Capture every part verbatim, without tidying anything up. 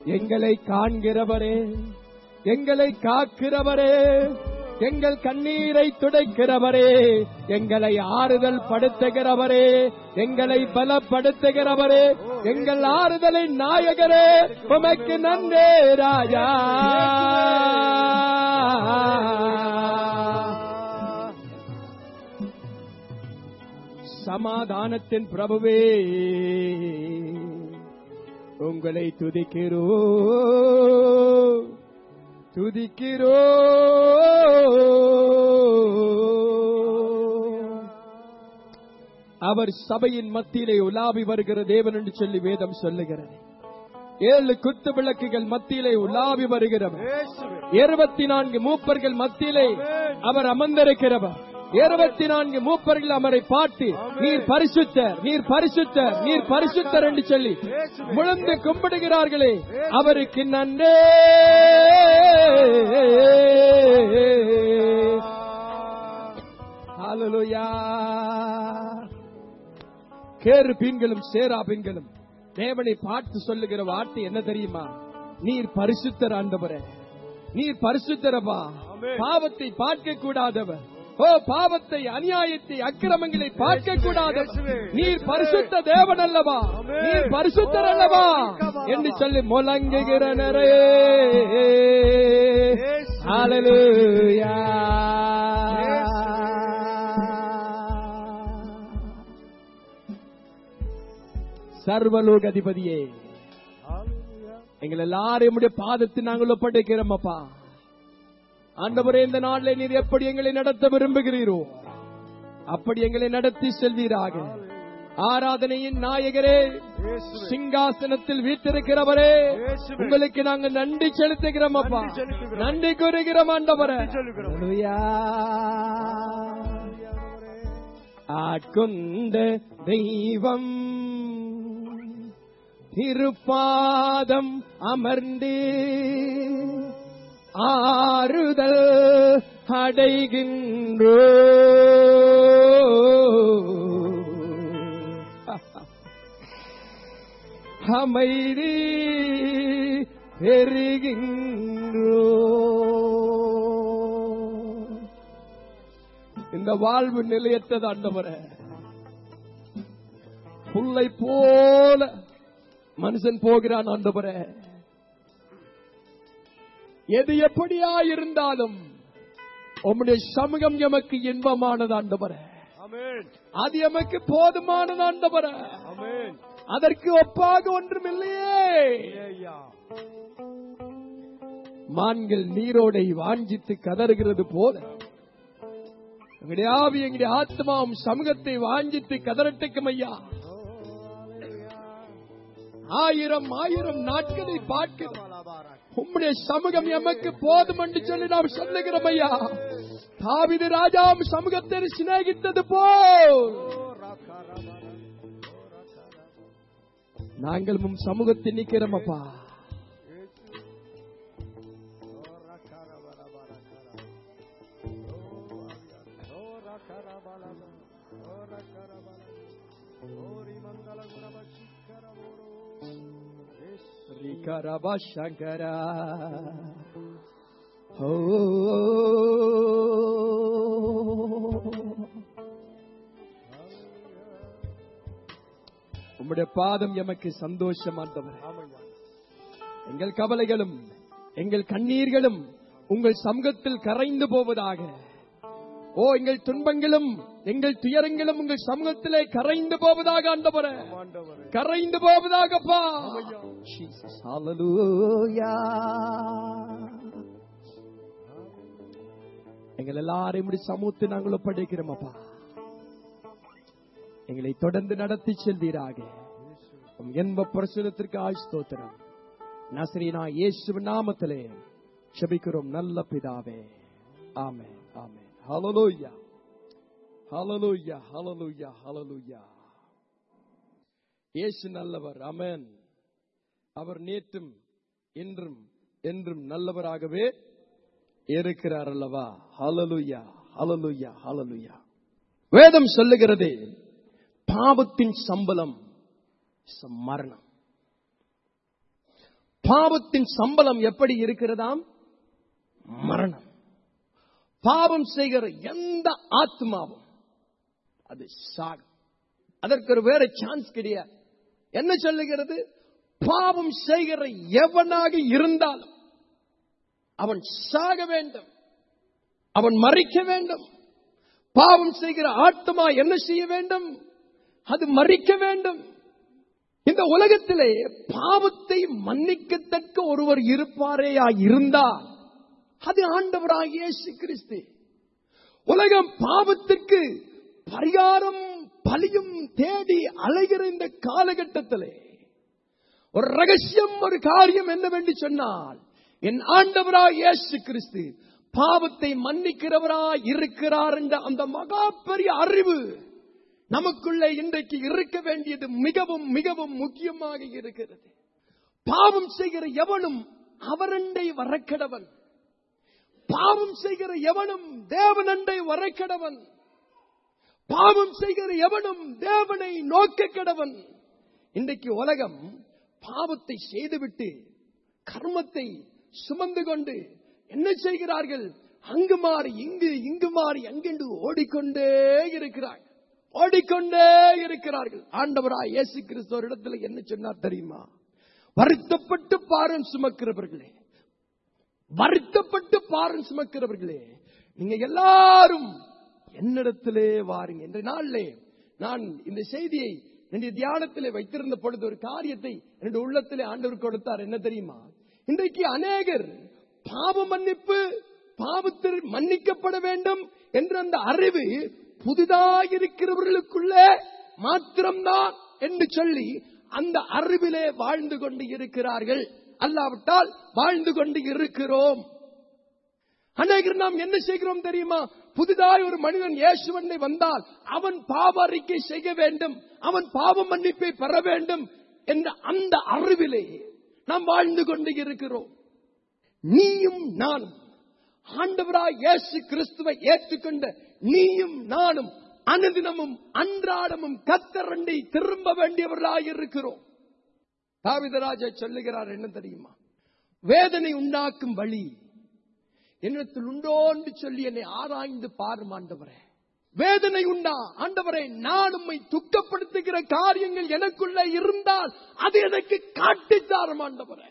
எங்களை காண்கிறவரே, எங்களை காக்கிறவரே, எங்கள் கண்ணீரை துடைக்கிறவரே, எங்களை ஆறுதல் படுத்துகிறவரே, எங்களை பலப்படுத்துகிறவரே, எங்கள் ஆறுதலை நாயகரே, உமக்கு நன்றி ராஜா. சமாதானத்தின் பிரபுவே, உங்களை துதிக்கிறோ துதிக்கிறோ. அவர் சபையின் மத்தியிலே உலாவி வருகிற தேவன் என்று சொல்லி வேதம் சொல்லுகிறது. ஏழு குத்து விளக்குகள் மத்தியிலே உலாவி வருகிறவர், இருபத்தி நான்கு மூப்பர்கள் மத்தியிலே அவர் அமர்ந்திருக்கிறவர். இருபத்தி நான்கு மூப்பர்கள் அவரை பார்த்து நீர் பரிசுத்தர், நீர் பரிசுத்தர், நீர் பரிசுத்தர் என்று சொல்லி முழந்து கும்பிடுகிறார்களே, அவருக்கு நன்றே. ஹல்லேலூயா. கேருபீன்களும் சேராபீன்களும் தேவனை பார்த்து சொல்லுகிற வார்த்தை என்ன தெரியுமா? நீர் பரிசுத்தர் ஆண்டவரே, நீர் பரிசுத்தரப்பா, பாவத்தை பார்க்க கூடாதவர், ஓ பாவத்தை, அநியாயத்தை, அக்கிரமங்களை பார்க்க கூடாது, நீர் பரிசுத்த தேவன் அல்லவா, நீர் பரிசுத்தர் அல்லவா என்று சொல்லி முழங்குகிற நிறைய ஹல்லேலூயா. சர்வலோக அதிபதியே, எங்கள் எல்லாரையும் பாதத்தை நாங்கள் ஒப்படைக்கிறோம் அப்பா. ஆண்டவரே, இந்த நாளில் நீர் எப்படி எங்களை நடத்த விரும்புகிறீரோ அப்படி எங்களை நடத்தி செல்வீராக. ஆராதனையின் நாயகரே, சிங்காசனத்தில் வீற்றிருக்கிறவரே, உங்களுக்கு நாங்கள் நன்றி செலுத்துகிறோம் அப்பா, நன்றி கூறுகிறோம் ஆண்டவரே. ஆட்கொண்ட தெய்வம் திருப்பாதம் அமர்ந்து ஆறுதல் அடைகின்றோ. அமைதி பெறுகின்றோ. இந்த வாழ்வு நிலையற்றது ஆண்டவரே. புல்லை போல மனுஷன் போகிறான் ஆண்டவரே. எது எப்படியா இருந்தாலும் உம்முடைய சமூகம் எமக்கு இன்பமானது ஆண்டவரே. அது எமக்கு போதுமானது ஆண்டவரே. அதற்கு ஒப்பாக ஒன்றும் இல்லையே. மான்கள் நீரோடை வாஞ்சித்து கதறுகிறது போல எங்களுடைய ஆவி, எங்களுடைய ஆத்மாவும் சமூகத்தை வாஞ்சித்து கதறட்டுக்கும் ஐயா. ஆயிரம் ஆயிரம் நாட்களை பார்க்கிறோம், உம்முடைய சமூகம் எமக்கு போதும் என்று சொல்லி நாம் சொல்லுகிறோம் ஐயா. தாவீது ராஜாவும் சமூகத்தை சிநேகித்தது போல் நாங்கள் உம் சமூகத்தில் நிற்கிறோம் அப்பா. Sangara, oh, உம்முடைய பாதம் எமக்கு சந்தோஷம் ஆண்டவரே. எங்கள் கவலைகளும் எங்கள் கண்ணீர்களும் உங்கள் சமூகத்தில் கரைந்து போவதாக. ஓ, எங்கள் துன்பங்களும் எங்கள் துயரங்களும் உங்கள் சமூகத்திலே கரைந்து போவதாக ஆண்டவரே, கரைந்து போவதாகப்பா. ஹல்லேலூயா. எங்கள் எல்லாரையும் சமூகத்தை நாங்கள் ஒப்படைக்கிறோம் அப்பா. எங்களை தொடர்ந்து நடத்தி செல்வீராக. என்ப பிரசுரத்திற்கு ஆஸ்தோத்திரம். நசரீனா இயேசுவின் நாமத்திலே ஜெபிக்கிறோம் நல்ல பிதாவே. ஆமென், ஆமென். ஹல்லேலூயா, ஹல்லேலூயா, ஹல்லேலூயா, ஹல்லேலூயா. இயேசு நல்லவர். ஆமென். அவர் நேற்றும் இன்றும் என்றும் நல்லவராகவே இருக்கிறார் அல்லவா? ஹல்லேலூயா, ஹல்லேலூயா, ஹல்லேலூயா. வேதம் சொல்லுகிறது, பாவத்தின் சம்பளம் மரணம். பாவத்தின் சம்பளம் எப்படி இருக்கிறதாம்? மரணம். பாவம் செய்கிற எந்த ஆத்மாவும் அது சாகும். அதற்கு ஒரு வேற சான்ஸ் கிடையாது. என்ன சொல்லுகிறது? பாவம் செய்கிற எவனாக இருந்தாலும் அவன் சாக வேண்டும், அவன் மரிக்க வேண்டும். பாவம் செய்கிற ஆத்மா என்ன செய்ய வேண்டும்? அது மரிக்க வேண்டும். இந்த உலகத்திலே பாவத்தை மன்னிக்கத்தக்க ஒருவர் இருப்பாரேயா இருந்தால் அது ஆண்டவராகிய இயேசு கிறிஸ்து. உலகம் பாவத்திற்கு பரிகாரம் பலியும் தேடி அலைகிற இந்த காலகட்டத்திலே ஒரு ரகசியம், ஒரு காரியம் என்னவென்று சொன்னால், என் ஆண்டவராகிய இயேசு கிறிஸ்து பாவத்தை மன்னிக்கிறவராய் இருக்கிறார் என்ற அந்த மகா பெரிய அறிவு நமக்குள்ளே இன்றைக்கு இருக்க வேண்டியது மிகவும் மிகவும் முக்கியமாக இருக்கிறது. பாவம் செய்கிற எவனும் அவரண்டை வரக்கடவன். பாவம் செய்கிற எவனும் தேவனண்டை வரக்கடவன். பாவம் செய்கிற எவனும் தேவனை நோக்க கடவன். இன்றைக்கு உலகம் பாவத்தை செய்துவிட்டு கர்மத்தை சுமந்து கொண்டு என்ன செய்கிறார்கள்? அங்கு மாறி இங்கு, இங்கு மாறி அங்கென்று ஓடிக்கொண்டே இருக்கிறார்கள், ஓடிக்கொண்டே இருக்கிறார்கள். ஆண்டவராய் இயேசு கிறிஸ்து ஒரு இடத்துல என்ன சொன்னார் தெரியுமா? வருத்தப்பட்டு பாரம் சுமக்கிறவர்களே, வருத்தப்பட்டு பாரம் சுமக்கிறவர்களே, நீங்க எல்லாரும் என்னிடத்திலே வாருங்க. என்ற நாளிலே நான் இந்த செய்தியை என்னுடைய தியானத்திலே வைத்திருந்த பொழுது ஒரு காரியத்தை என்னுடைய உள்ளத்திலே ஆண்டவர் கொடுத்தார். என்ன தெரியுமா? இன்றைக்கு அநேகர் பாவ மன்னிப்பு, பாவத்தில் மன்னிக்கப்பட வேண்டும் என்ற அந்த அறிவு புதிதாயிருக்கிறவர்களுக்குள்ளே மாத்திரம்தான் என்று சொல்லி அந்த அறிவிலே வாழ்ந்து கொண்டு இருக்கிறார்கள். அல்லாவிட்டால் வாழ்ந்து கொண்டு இருக்கிறோம். அநேகர் நாம் என்ன செய்கிறோம் தெரியுமா? புதிதாய் ஒரு மனிதன் இயேசுவனை வந்தால் அவன் பாவ அறிக்கை செய்ய வேண்டும், அவன் பாவ மன்னிப்பை பெற வேண்டும் என்ற அந்த அறிவிலே நாம் வாழ்ந்து கொண்டு இருக்கிறோம். நீயும் நானும் ஆண்டவராய் இயேசு கிறிஸ்துவை ஏற்றுக்கொண்ட நீயும் நானும் அனுதினமும் அன்றாடமும் கர்த்தரண்டை திரும்ப வேண்டியவர்களாய் இருக்கிறோம். தாவீதுராஜா சொல்லுகிறார், என்ன தெரியுமா? வேதனை உண்டாக்கும் வழி என்னிடத்தில் உண்டோ என்று சொல்லி என்னை ஆராய்ந்து பாரும் ஆண்டவரே. வேதனை உண்டா ஆண்டவரே? நான் உம்மை துக்கப்படுத்துகிற காரியங்கள் எனக்குள்ள இருந்தால் அது எனக்கு காட்டித்தாரும் ஆண்டவரே.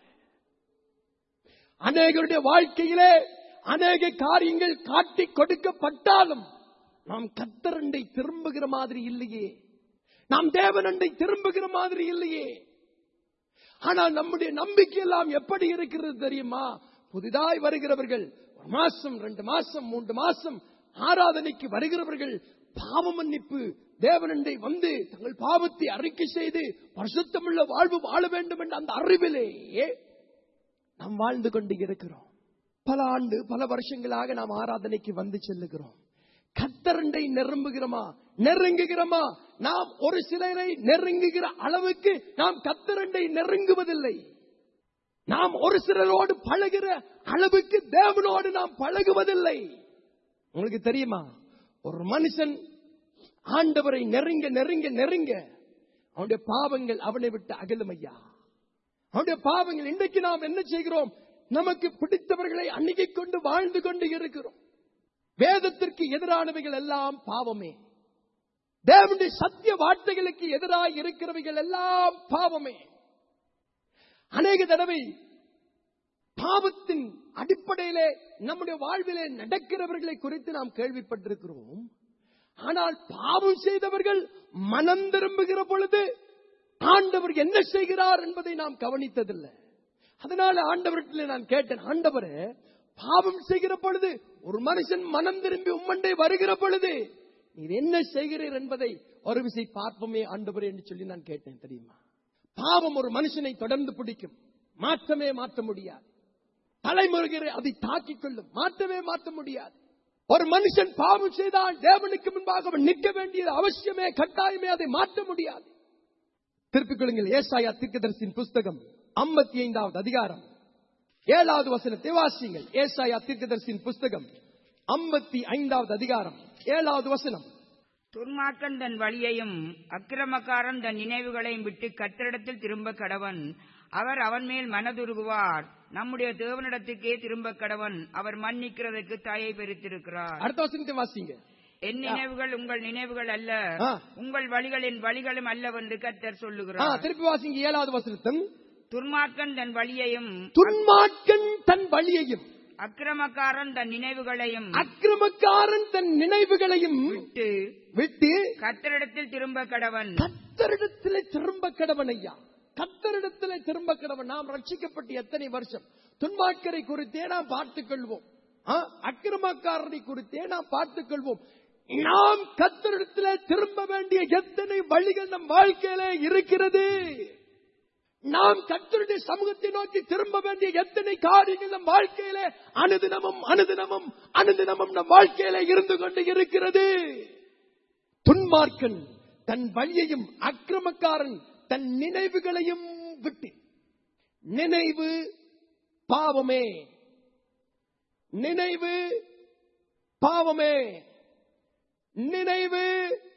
அநேகருடைய வாழ்க்கையிலே அநேக காரியங்கள் காட்டி கொடுக்கப்பட்டாலும் நாம் கர்த்தரண்டை திரும்புகிற மாதிரி இல்லையே, நாம் தேவனண்டை திரும்புகிற மாதிரி இல்லையே. ஆனால் நம்முடைய நம்பிக்கை எல்லாம் எப்படி இருக்கிறது தெரியுமா? புதிதாய் வருகிறவர்கள் ஒரு மாசம், ரெண்டு மாசம், மூன்று மாசம் ஆராதனைக்கு வருகிறவர்கள் பாவ மன்னிப்பு தேவனண்டை வந்து தங்கள் பாவத்தை அறிக்கை செய்து பரிசுத்தமுள்ள வாழ்வு வாழ வேண்டும் என்ற அந்த அறிவிலேயே நாம் வாழ்ந்து கொண்டு இருக்கிறோம். பல ஆண்டு பல வருஷங்களாக நாம் ஆராதனைக்கு வந்து செல்லுகிறோம். கர்த்தரண்டை நெருங்குகிறோமா? நெருங்குகிறோமா? நாம் ஒரு சிலரை நெருங்குகிற அளவுக்கு நாம் கர்த்தரண்டை நெருங்குவதில்லை. நாம் ஒரு சிலரோடு பழகிற அளவுக்கு தேவனோடு நாம் பழகுவதில்லை. உங்களுக்கு தெரியுமா? ஒரு மனுஷன் ஆண்டவரை நெருங்க நெருங்க நெருங்க அவனுடைய பாவங்கள் அவனை விட்டு அகலும் ஐயா. அவனுடைய பாவங்கள். இன்றைக்கு நாம் என்ன செய்கிறோம்? நமக்கு பிடித்தவர்களை அணுகிக் கொண்டு வாழ்ந்து கொண்டு இருக்கிறோம். வேதத்திற்கு எதிரானவைகள் எல்லாம் பாவமே. தேவனுடைய சத்திய வார்த்தைகளுக்கு எதிராக இருக்கிறவைகள் எல்லாம் பாவமே. அநேக தடவை பாவத்தின் அடிப்படையிலே நம்முடைய வாழ்விலே நடக்கிறவர்களை குறித்து நாம் கேள்விப்பட்டிருக்கிறோம். ஆனால் பாவம் செய்தவர்கள் மனம் திரும்புகிற பொழுது ஆண்டவர் என்ன செய்கிறார் என்பதை நாம் கவனித்ததில்லை. அதனால ஆண்டவரிடத்தில் நான் கேட்டேன், ஆண்டவரே, பாவம் செய்கிற பொழுது ஒரு மனுஷன் மனம் திரும்பி உம்மண்டை வருகிற பொழுது நீர் என்ன செய்கிறீர் என்பதை ஒரு விசை பார்ப்போமே ஆண்டவரே என்று சொல்லி நான் கேட்டேன். தெரியுமா? பாவம் ஒரு மனுஷனை தொடர்ந்து பிடிக்கும், மாற்றமே மாற்ற முடியாது. தலைமுறைகளை அதை தாக்கிக் கொள்ளும், மாற்றமே மாற்ற முடியாது. ஒரு மனுஷன் பாவம் செய்தால் தேவனுக்கு முன்பாக அவன் நிற்க வேண்டியது அவசியமே, கட்டாயமே. அதை மாற்ற முடியாது. திருப்பிக் கொள்ளுங்கள். ஏசாயா தீர்க்கதரிசியின் புஸ்தகம் ஐம்பத்தி ஐந்தாவது அதிகாரம் ஏழாவது வசனத்தை வாசியுங்கள். ஏசாயா தீர்க்கதரிசியின் புஸ்தகம் ஐம்பத்தி ஐந்தாவது அதிகாரம் ஏழாவது வசனம். துன்மார்க்கன் தன் வழியையும் அக்கிரமக்காரன் தன் நினைவுகளையும் விட்டு கர்த்தரிடத்தில் திரும்ப கடவன். அவர் அவன் மேல் மனதுருகுவார். நம்முடைய தேவனிடத்துக்கே திரும்ப கடவன். அவர் மன்னிக்கிறதற்கு தயை பெருத்திருக்கிறார். அடுத்த வசனத்தை வாசிங்க. என் நினைவுகள் உங்கள் நினைவுகள் அல்ல, உங்கள் வழிகளின் வழிகளும் அல்லவென்று கர்த்தர் சொல்லுகிறார். திருப்பி வாசிங்க ஏழாவது வசனத்தும். துன்மார்க்கன் தன் வழியையும் துன்மார்க்கன் தன் வழியையும் அக்கிரமக்காரன் தன் நினைவுகளையும் அக்கிரமக்காரன் தன் நினைவுகளையும் விட்டு விட்டு கர்த்தரிடத்தில் திரும்ப கடவன். கர்த்தரிடத்திலே திரும்ப கடவன். ஐயா, கர்த்தரிடத்திலே திரும்ப கடவன். நாம் ரட்சிக்கப்பட்டு எத்தனை வருஷம்? துன்மார்க்கரை குறித்தே நாம் பார்த்துக் கொள்வோம், அக்கிரமக்காரரை குறித்தே நாம் பார்த்துக் கொள்வோம். நாம் கர்த்தரிடத்திலே திரும்ப வேண்டிய எத்தனை வழிகள் நம் வாழ்க்கையிலே இருக்கிறது. நாம் கர்த்தருடைய சமூகத்தை நோக்கி திரும்ப வேண்டிய எத்தனை காரியங்கள் நம் வாழ்க்கையிலே அனுதினமும் அனுதினமும் அனுதினமும் நம் வாழ்க்கையிலே இருந்து கொண்டு இருக்கிறது. துன்மார்க்கன் தன் வழியையும் அக்கிரமக்காரன் தன் நினைவுகளையும் விட்டு. நினைவு பாவமே, நினைவு பாவமே, நினைவு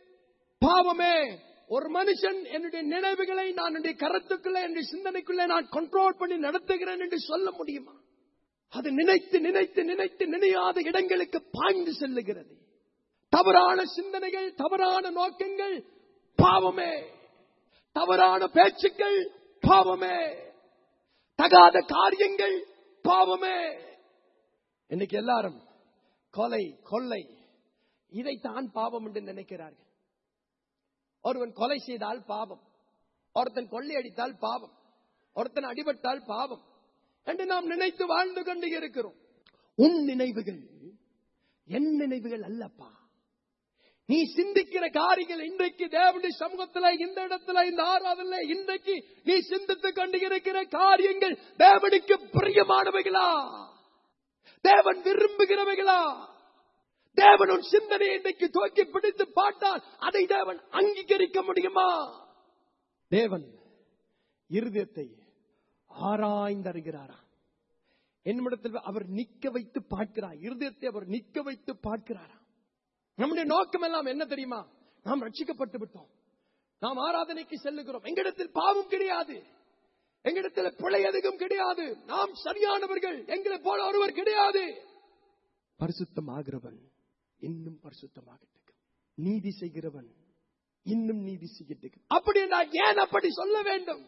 பாவமே. ஒரு மனுஷன் என்னுடைய நினைவுகளை நான் என்னுடைய கருத்துக்குள்ளே என்னுடைய சிந்தனைக்குள்ளே நான் கண்ட்ரோல் பண்ணி நடத்துகிறேன் என்று சொல்ல முடியுமா? அது நினைத்து நினைத்து நினைத்து நினையாத இடங்களுக்கு பாய்ந்து செல்லுகிறது. தவறான சிந்தனைகள், தவறான நோக்கங்கள் பாவமே. தவறான பேச்சுக்கள் பாவமே. தகாத காரியங்கள் பாவமே. இன்னைக்கு எல்லாரும் கொலை, கொள்ளை இதைத்தான் பாவம் என்று நினைக்கிறார்கள். ஒருவன் கொலை செய்தால் பாவம், ஒருத்தன் கொள்ளையடித்தால் பாவம், ஒருத்தன் அடிபட்டால் பாவம் என்று நாம் நினைத்து வாழ்ந்து கொண்டு இருக்கிறோம். உன் நினைவுகள் என் நினைவுகள் அல்லப்பா. நீ சிந்திக்கிற காரியங்கள் இன்றைக்கு தேவனுடைய சமூகத்தில், இந்த இடத்துல, இந்த ஆராதனையில இன்றைக்கு நீ சிந்தித்துக் கொண்டு இருக்கிற காரியங்கள் தேவனுக்கு பிரியமானவைகளா? தேவன் விரும்புகிறவைகளா? தேவன் உன் சிந்தனையை இன்றைக்கு தூக்கி பிடித்து பார்த்தால் அதை தேவன் அங்கீகரிக்க முடியுமா? தேவன் இருதயத்தை ஆராய்ந்தறிகிறாரா? என்னிடத்தில் அவர் நிக்க வைத்து பார்க்கிறார். இருதயத்தை அவர் நிக்க வைத்து பார்க்கிறாரா? நம்முடைய நோக்கம் எல்லாம் என்ன தெரியுமா? நாம் ரட்சிக்கப்பட்டு விட்டோம், நாம் ஆராதனைக்கு செல்லுகிறோம், எங்களிடத்தில் பாவம் கிடையாது, எங்களிடத்தில் பிழை எதுவும் கிடையாது, நாம் சரியானவர்கள், எங்களை போல ஒருவர் கிடையாது. பரிசுத்தமாகிறவன் இன்னும் பரிசுத்தமாகட்டும், நீதி செய்கிறவன் இன்னும் நீதி செய்யட்டும். அப்படி நான் ஏன் அப்படி சொல்ல வேண்டும்?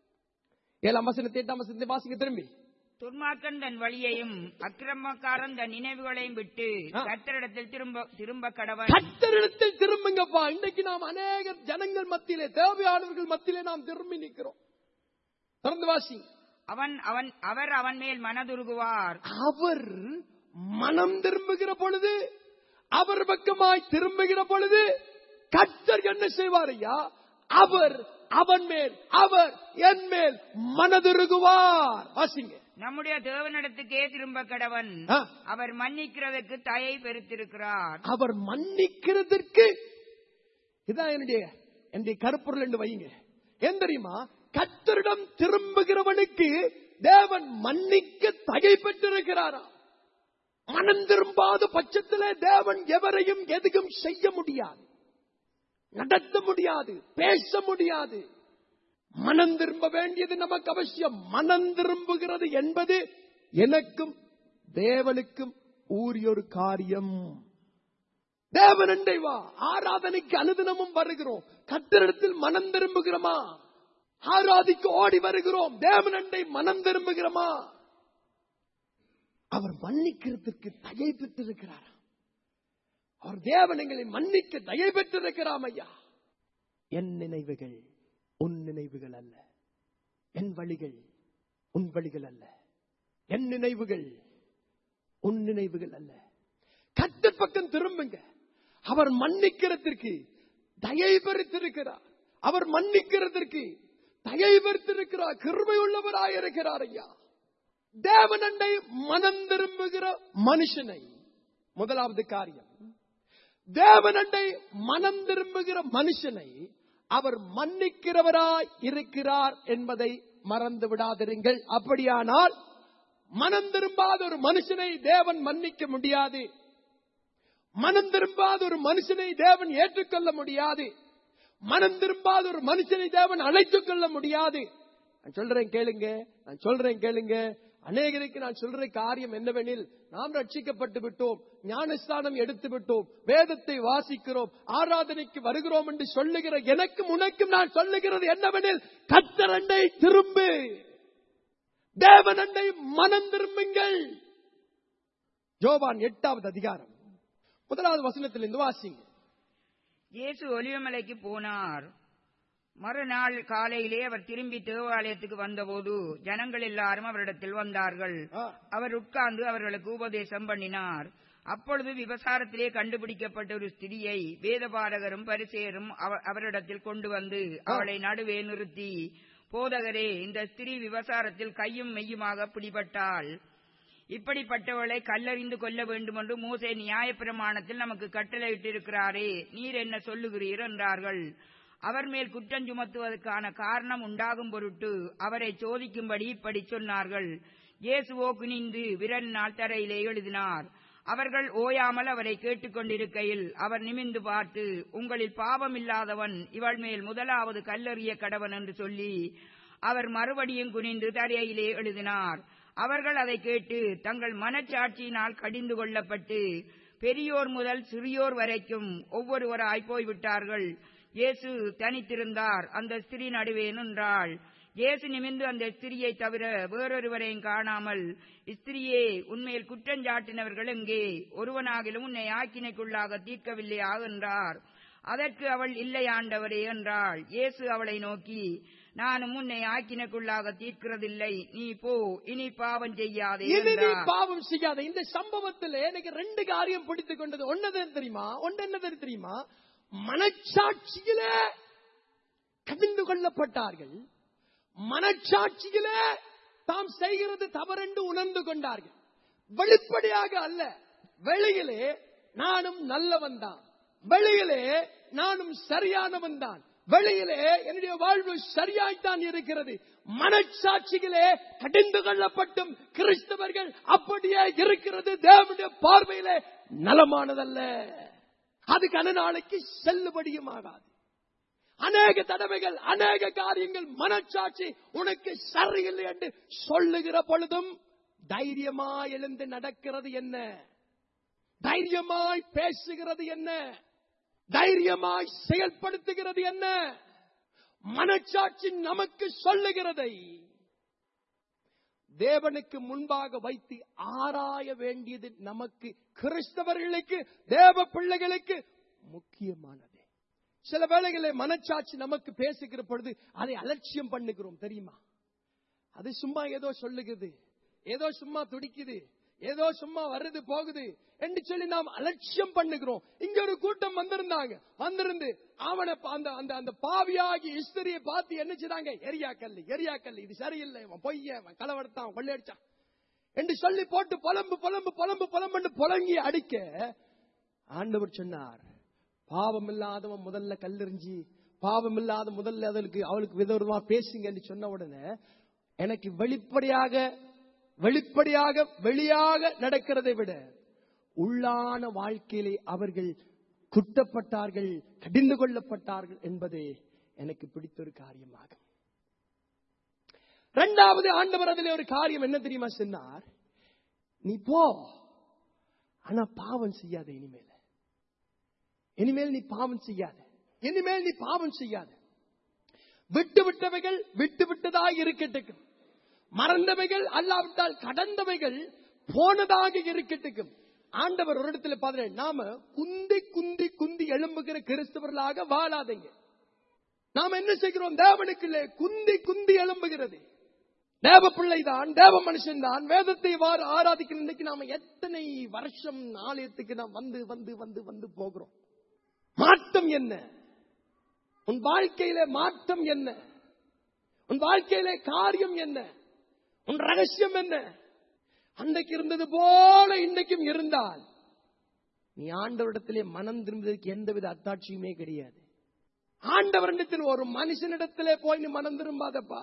ஏழாம் வசனத்தை எட்டாம் வசனத்தை வாசிக்க திரும்பி. துன்மார்க்கன் தன் வழியையும் அக்கிரமக்காரன் தன் நினைவுகளையும் விட்டு கர்த்தரிடத்தில் திரும்ப திரும்ப கடவன். கர்த்தரிடத்தில் திரும்புங்கப்பா. இன்றைக்கு நாம் அநேக ஜனங்கள் மத்தியிலே, தேவையானவர்கள் மத்தியிலே நாம் திரும்பி நிற்கிறோம். தொடர்ந்து வாசி. அவன் அவன் அவர் அவன் மேல் மனதுருகுவார். அவர் மனம் திரும்புகிற பொழுது, அவர் பக்கமாய் திரும்புகிற பொழுது கர்த்தர் என்ன செய்வார் ஐயா? அவர் அவன் மேல், அவர் என் மேல் மனதுருகுவார். வாசிங்க. நம்முடைய தேவனிடத்துக்கே திரும்ப கடவன். அவர் மன்னிக்கிறதற்கு தயை பெருத்திருக்கிறார். அவர் மன்னிக்கிறதற்கு, இதான் என்னுடைய என்னுடைய கருப்பொருள் என்று வையுங்க. ஏன் தெரியுமா? கர்த்தரிடம் திரும்புகிறவனுக்கு தேவன் மன்னிக்க தகை பெற்றிருக்கிறாரா? மனம் திரும்பாத பட்சத்திலே தேவன் எவரையும் எதுவும் செய்ய முடியாது, நடத்த முடியாது, பேச முடியாது. மனம் திரும்ப வேண்டியது நமக்கு அவசியம். மனம் திரும்புகிறது என்பது எனக்கும் தேவனுக்கும் ஊரிய ஒரு காரியம். தேவனண்டை வா, ஆராதனைக்கு அனுதினமும் வருகிறோம், கர்த்தரிடத்தில் மனம் திரும்புகிறோமா? ஆராதிக்கு ஓடி வருகிறோம், தேவனண்டை மனம் திரும்புகிறோமா? அவர் மன்னிக்கிறதுக்கு தயை பெற்றிருக்கிறார். அவர் தேவனங்களை மன்னிக்க தயை பெற்றிருக்கிறார். ஐயா, என் நினைவுகள் உன் நினைவுகள் அல்ல, என் வழிகள் உன் வழிகள் அல்ல, என் நினைவுகள் உன் நினைவுகள் அல்ல. கர்த்தர் பக்கம் திரும்புங்க. அவர் மன்னிக்கிறதற்கு தயை பெற்றிருக்கிறார். அவர் மன்னிக்கிறதற்கு தயை பெற்றிருக்கிறார். கிருபை உள்ளவராய் இருக்கிறார். ஐயா, தேவனண்டை மனம் திரும்புகிற மனுஷனை, முதலாவது காரியம், தேவனண்டை மனம் திரும்புகிற மனுஷனை அவர் மன்னிக்கிறவராய் இருக்கிறார் என்பதை மறந்து விடாதிருங்கள். அப்படியானால் மனம் திரும்பாத ஒரு மனுஷனை தேவன் மன்னிக்க முடியாது. மனம் திரும்பாத ஒரு மனுஷனை தேவன் ஏற்றுக்கொள்ள முடியாது. மனம் திரும்பாத ஒரு மனுஷனை தேவன் அழைத்துக் கொள்ள முடியாது. நான் சொல்றேன் கேளுங்க, நான் சொல்றேன் கேளுங்க. அநேகருக்கு நான் சொல்ற காரியம் என்னவெனில், நாம் ரட்சிக்கப்பட்டு விட்டோம், ஞானஸ்தானம் எடுத்து விட்டோம், வேதத்தை வாசிக்கிறோம், ஆராதனைக்கு வருகிறோம் என்று சொல்லுகிற எனக்கும் உனக்கும் நான் சொல்லுகிறது என்னவெனில், கர்த்தரண்டை திரும்பு, தேவனண்டை மனம் திரும்புங்கள். யோவான் எட்டாவது அதிகாரம் முதலாவது வசனத்திலிருந்து வாசிங்க. இயேசு ஒலிவமலைக்கு போனார். மறுநாள் காலையிலே அவர் திரும்பி தேவாலயத்துக்கு வந்தபோது ஜனங்கள் எல்லாரும் அவரிடத்தில் வந்தார்கள். அவர் உட்கார்ந்து அவர்களுக்கு உபதேசம் பண்ணினார். அப்பொழுது விபசாரத்திலே கண்டுபிடிக்கப்பட்ட ஒரு ஸ்திரியை வேதபாரகரும் பரிசேயரும் அவரிடத்தில் கொண்டு வந்து அவளை நடுவே நிறுத்தி, போதகரே, இந்த ஸ்திரீ விபசாரத்தில் கையும் மெய்யுமாக பிடிபட்டாள். இப்படிப்பட்டவளை கல்லறிந்து கொள்ள வேண்டும் என்று மோசே நியாயப்பிரமாணத்தில் நமக்கு கட்டளையிட்டிருக்கிறாரே, நீர் என்ன சொல்லுகிறீர் என்றார்கள். அவர் மேல் குற்றம் சுமத்துவதற்கான காரணம் உண்டாகும் பொருட்டு அவரை சோதிக்கும்படி இப்படி சொன்னார்கள். இயேசுவோ குனிந்து விரலினால் தரையிலே எழுதினார். அவர்கள் ஓயாமல் அவரை கேட்டுக்கொண்டிருக்கையில் அவர் நிமிர்ந்து பார்த்து, உங்களில் பாவம் இல்லாதவன் இவள் மேல் முதலாவது கல்லெறிய கடவன் என்று சொல்லி அவர் மறுபடியும் குனிந்து தரையிலே எழுதினார். அவர்கள் அதை கேட்டு தங்கள் மனச்சாட்சியினால் கடிந்து கொள்ளப்பட்டு பெரியோர் முதல் சிறியோர் வரைக்கும் ஒவ்வொருவராய் போய்விட்டார்கள். இயேசு தனித்திருந்தார். அந்த ஸ்திரீ நடுவே நின்றாள். இயேசு நிமிர்ந்து அந்த ஸ்திரியை தவிர வேறொருவரையும் காணாமல், ஸ்திரியே, உன்மேல் குற்றஞ்சாட்டினவர்கள் எங்கே? ஒருவனாகிலும் உன்னை ஆக்கினைக்குள்ளாக தீர்க்கவில்லையா என்றார். அதற்கு அவள், இல்லை ஆண்டவரே என்றாள். இயேசு அவளை நோக்கி, நானும் உன்னை ஆக்கினைக்குள்ளாக தீர்க்கிறதில்லை, நீ போ, இனி பாவம் செய்யாதே என்றார். பாவம் செய்யாதே. இந்த சம்பவத்தில் எனக்கு ரெண்டு காரியம் பிடித்துக் கொண்டது. ஒன்னது தெரியுமா? ஒன்று என்னது தெரியுமா? மனச்சாட்சியிலே கடிந்து கொள்ளப்பட்டார்கள். மனச்சாட்சியிலே தாம் செய்கிறது தவறென்று உணர்ந்து கொண்டார்கள். வெளிப்படையாக அல்ல. வெளியிலே நானும் நல்லவன் தான், வெளியிலே நானும் சரியானவன் தான், வெளியிலே என்னுடைய வாழ்வு சரியாய்த்தான் இருக்கிறது. மனச்சாட்சிகளே கடிந்து கொள்ளப்பட்டும் கிறிஸ்தவர்கள் அப்படியே இருக்கிறது தேவனுடைய பார்வையிலே நலமானதல்ல. அது கன நாளைக்கு செல்லுபடியும் ஆகாது. அநேக தடவைகள் அநேக காரியங்கள் மனச்சாட்சி உனக்கு சரியில்லை என்று சொல்லுகிற பொழுதும் தைரியமாய் எழுந்து நடக்கிறது என்ன, தைரியமாய் பேசுகிறது என்ன, தைரியமாய் செயல்படுத்துகிறது என்ன? மனச்சாட்சி நமக்கு சொல்லுகிறதை தேவனுக்கு முன்பாக வைத்து ஆராய வேண்டியது நமக்கு கிறிஸ்தவர்களுக்கு, தேவ பிள்ளைகளுக்கு முக்கியமானது. சில வேளைகளில் மனச்சாட்சி நமக்கு பேசுகிற பொழுது அதை அலட்சியம் பண்ணுகிறோம் தெரியுமா? அது சும்மா ஏதோ சொல்லுகிறது, ஏதோ சும்மா துடிக்குது, ஏதோ சும்மா வருது போகுது என்று சொல்லி நாம் அலட்சியம் பண்ணுகிறோம். இங்க ஒரு கூட்டம் வந்திருந்தாங்க. வந்திருந்து அவனை அந்த அந்த அந்த பாவியாகி இஸ்திரியை பார்த்து என்ன செய்தாங்க? எரியா கல்லு, எரியா கல்லு, இது சரியில்லை, அவன் பொய்ய, அவன் களவெடுத்தான், அவன் கொள்ளையடிச்சான் என்று சொல்லி போட்டு புலம்பு புலம்பு புலம்பு புலம்பு புலங்கி அடிக்க ஆண்டவர் சொன்னார், பாவம் இல்லாதவன் முதல்ல கல்லெறிஞ்சி, பாவம் இல்லாத முதல்ல அவளுக்கு அவளுக்கு விதவிதமா பேசுங்க என்று சொன்ன உடனே எனக்கு வெளிப்படையாக வெளிப்படையாக வெளியாக நடக்கிறதை விட உள்ளான வாழ்க்கையிலே அவர்கள் குற்றப்பட்டார்கள், கடிந்து கொள்ளப்பட்டார்கள் என்பதே எனக்கு பிடித்த ஒரு காரியமாகும். இரண்டாவது ஆண்டவர் அதிலே ஒரு காரியம் என்ன தெரியுமா சொன்னார்? நீ போ, ஆனா பாவம் செய்யாத. இனிமேல் இனிமேல் நீ பாவம் செய்யாத. இனிமேல் நீ பாவம் செய்யாத. விட்டு விட்டவைகள் விட்டு விட்டதாக இருக்கட்டும், மறந்தவைகள் அல்லாவிட்டால் கடந்தவைகள் போனதாக இருக்கட்டும். ஆண்டவர் ஒரு இடத்துல பாரு, நாம குந்தி குந்தி குந்தி எழும்புகிற கிறிஸ்தவர்களாக வாழாதீங்க. நாம என்ன செய்கிறோம்? தேவனுக்குள்ளே குந்தி குந்தி எழும்புகிறது. தேவ பிள்ளைதான், தேவ மனுஷன் தான், வேதத்தை வார ஆராதிக்கிற இன்னைக்கு நாம எத்தனை வருஷம் ஆலயத்துக்கு நாம் வந்து வந்து வந்து வந்து போகிறோம். மாற்றம் என்ன? உன் வாழ்க்கையிலே மாற்றம் என்ன? உன் வாழ்க்கையிலே காரியம் என்ன? உன் ரகசியம் என்ன? அன்றைக்கு இருந்தது போல இன்றைக்கும் இருந்தால் நீ ஆண்டவரிடத்திலே மனம் திரும்புவதற்கு எந்தவித அத்தாட்சியுமே கிடையாது. ஆண்டவரிடத்தில் ஒரு மனுஷனிடத்திலே போய் நீ மனம் திரும்பாதப்பா.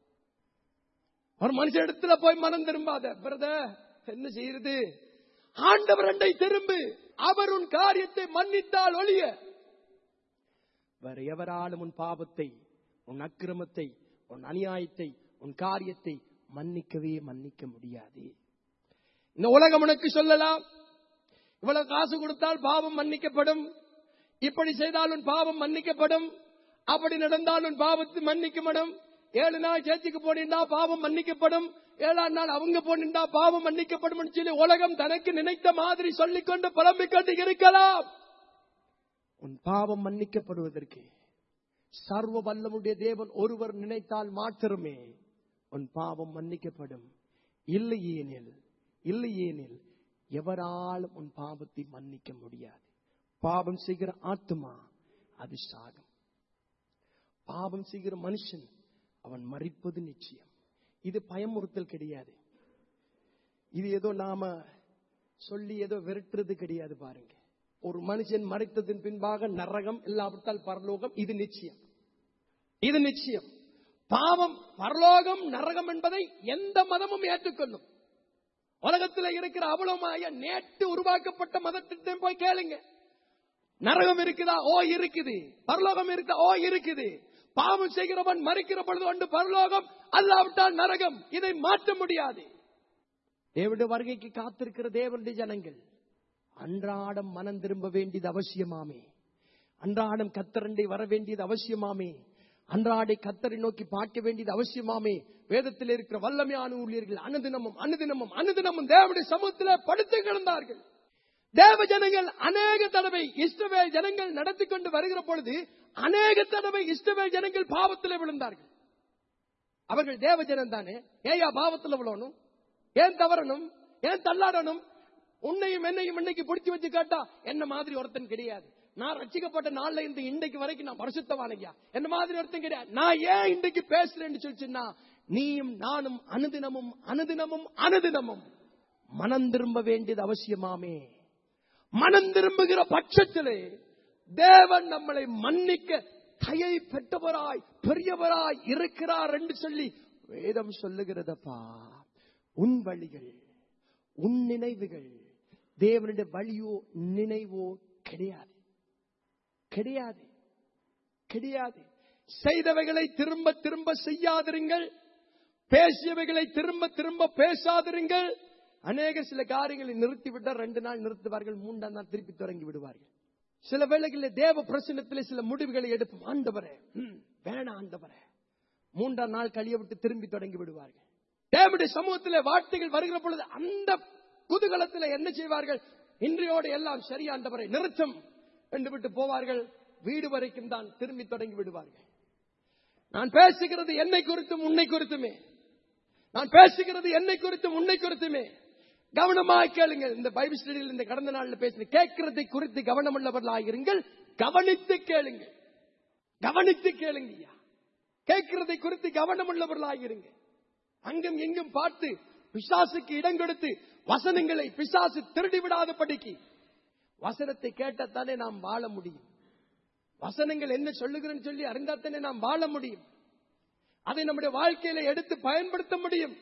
ஒரு மனுஷனிடத்துல போய் மனம் திரும்பாத. பிரதர் என்ன செய்யறது? ஆண்டவர் அண்டை திரும்பு. அவர் உன் காரியத்தை மன்னித்தால் ஒழிய வேற எவராலும் உன் பாவத்தை, உன் அக்கிரமத்தை, உன் அநியாயத்தை, உன் காரியத்தை மன்னிக்கவே மன்னிக்க முடியாது. இந்த உலகம் உனக்கு சொல்லலாம், இவ்வளவு காசு கொடுத்தால் பாவம் மன்னிக்கப்படும், இப்படி செய்தால் உன் பாவம் மன்னிக்கப்படும், அப்படி நடந்தால் உன் பாவத்தை மன்னிக்கப்படும், ஏழு நாள் சேர்த்துக்கு போனிருந்தா பாவம் மன்னிக்கப்படும், ஏழாம் நாள் அவங்க போனிருந்தா பாவம் மன்னிக்கப்படும் சொல்லி உலகம் தனக்கு நினைத்த மாதிரி சொல்லிக்கொண்டு புலம்பிக் கொண்டு இருக்கலாம். உன் பாவம் மன்னிக்கப்படுவதற்கு சர்வ வல்லமுடைய தேவன் ஒருவர் நினைத்தால் மாத்திரமே உன் பாவம் மன்னிக்கப்படும். இல்லையேனில் இல்லையேனில் எவராலும் உன் பாவத்தை மன்னிக்க முடியாது. பாவம் செய்கிற ஆத்மா அது சாகும். பாவம் செய்கிற மனுஷன் அவன் மரிப்பது நிச்சயம். இது பயமுறுத்தல் கிடையாது. இது ஏதோ நாம சொல்லி ஏதோ விரட்டுறது கிடையாது. பாருங்க, ஒரு மனுஷன் மரித்ததின் பின்பாக நரகம் இல்லாவிட்டால் பரலோகம், இது நிச்சயம். இது நிச்சயம். பாவம், பரலோகம், நரகம் என்பதை எந்த மதமும் ஏற்றுக்கொள்ளும். உலகத்தில் இருக்கிற அவ்வளவுமாய நேற்று உருவாக்கப்பட்ட மதத்திட்டம் போய் கேளுங்க. நரகம் இருக்குதா? ஓ இருக்குது. பரலோகம் இருக்குதா? ஓ இருக்குது. பாவம் செய்கிறவன் மரிக்கிற பொழுது ஒன்று பரலோகம், அல்லாவிட்டால் நரகம். இதை மாற்ற முடியாது. தேவனுடைய வருகைக்கு காத்திருக்கிற தேவனுடைய ஜனங்கள் அன்றாடம் மனம் திரும்ப வேண்டியது அவசியமாமே. அன்றாடம் கத்தரண்டை வர வேண்டியது அவசியமாமே. அன்றாடை கத்தரை நோக்கி பார்க்க வேண்டியது அவசியமாமே. வேதத்தில் இருக்கிற வல்லமையான ஊழியர்கள் அனுதினமும் அனுதினமும் அனுதினமும் தேவனுடைய சமூகத்தில் படுத்து கிடந்தார்கள். தேவ ஜனங்கள் அநேக தடவை இஸ்ரவேல் ஜனங்கள் நடத்தி கொண்டு வருகிற பொழுது அநேக தடவை இஸ்ரவேல் ஜனங்கள் பாவத்தில் விழுந்தார்கள். அவர்கள் தேவ ஜனம் தானே, ஏயா பாவத்தில் விழணும்? ஏன் தவறணும்? ஏன் தள்ளாடணும்? உன்னையும் என்னையும் இன்னைக்கு பிடிச்சி வச்சு கேட்டா என்ன மாதிரி ஒருத்தன் கிடையாது. நான் ரட்சிக்கப்பட்ட நாள்ல இருந்து இன்றைக்கு வரைக்கும் நான் பரிசுத்தவானையா, என்ன மாதிரி ஒருத்தன் கிடையாது. நான் ஏன் இன்றைக்கு பேசுறேன்னு சொல்லிச்சுன்னா, நீயும் நானும் அனுதினமும் அனுதினமும் அனுதினமும் மனம் திரும்ப வேண்டியது அவசியமாமே. மனம் திரும்புகிற பட்சத்திலே தேவன் நம்மளை மன்னிக்க தயை பெற்றவராய் பெரியவராய் இருக்கிறார் என்று சொல்லி வேதம் சொல்லுகிறதப்பா. உன் வழிகள், உன் நினைவுகள் தேவனுடைய வழியோ நினைவோ கிடையாது, கிடையாது, கிடையாது. செய்தவைகளை திரும்ப திரும்ப செய்யாதிருங்கள், பேசியவைகளை திரும்ப திரும்ப பேசாதிருங்கள். அநேக சில காரியங்களை நிறுத்திவிட்டால் ரெண்டு நாள் நிறுத்துவார்கள், மூன்றாம் நாள் திருப்பி தொடங்கி விடுவார்கள். சில வேளைகளில் தேவ பிரசன்னத்தில் சில முடிவுகளை எடுப்போம். ஆண்டவரே வேணாம், ஆண்டவரே மூன்றாம் நாள் கழிய விட்டு திரும்பி தொடங்கி விடுவார்கள். தேவனுடைய சமூகத்தில் வார்த்தைகள் வருகிற பொழுது அந்த குதூகலத்தில் என்ன செய்வார்கள்? இன்றையோடு எல்லாம் சரி ஆண்டவரே நிறுத்தம் என்று விட்டு போவார்கள். வீடு வரைக்கும் தான் திரும்பி தொடங்கி விடுவார்கள். நான் பேசுகிறது என்னை குறித்தும் உன்னை குறித்துமே. நான் பேசுகிறது என்னை குறித்தும் உன்னை குறித்துமே. கவனமாக கேளுங்கள். இந்த பைபிள் ஸ்டடியில் இந்த கடந்த நாளில் பேசின கேட்கிறதை குறித்து கவனமுள்ளவர்களாயிருங்கள். கவனித்து கேளுங்கள், கவனித்து கேளுங்க. கேட்கிறதை குறித்து கவனமுள்ளவர்களாயிருங்க. அங்கும் எங்கும் பார்த்து பிசாசுக்கு இடம் கொடுத்து வசனங்களை பிசாசு திருடி விடாத படிக்கு வசனத்தை கேட்டத்தானே நாம் வாழ முடியும். வசனங்கள் என்ன சொல்லுகிறேன்னு சொல்லி அறிந்தாத்தானே நாம் வாழ முடியும். அதை நம்முடைய வாழ்க்கையில எடுத்து பயன்படுத்த முடியும்.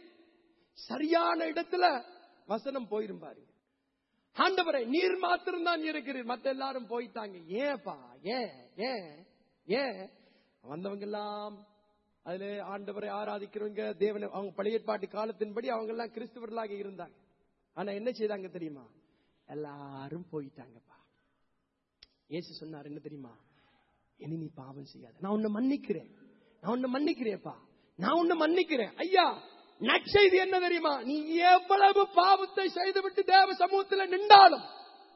சரியான இடத்துல வசனம் போயிரும் பாருங்க. ஆண்டவரே நீர் மாத்திரம் தான் இருக்கிறீர், மத்த எல்லாரும் போயிட்டாங்க. ஏன்பா? ஏன் ஏன் ஏன் வந்தவங்க எல்லாம் அதுல ஆண்டவரை ஆராதிக்கிறவங்க தேவனை அவங்க பழைய ஏற்பாட்டு காலத்தின்படி அவங்க எல்லாம் கிறிஸ்தவர்களாக இருந்தாங்க. ஆனா என்ன செய்தாங்க தெரியுமா? எல்லாரும் போயிட்டாங்கப்பா. இயேசு சொன்னார் என்ன தெரியுமா? இனி நீ பாவம் செய்யாத, நான் உன்னை மன்னிக்கிறேன், நான் உன்னை மன்னிக்கிறேன்ப்பா, நான் உன்னை மன்னிக்கிறேன். ஐயா நற்செய்தி என்ன தெரியுமா? நீ எவ்வளவு பாவத்தை செய்துவிட்டு தேவ சமூகத்தில் நின்றாலும்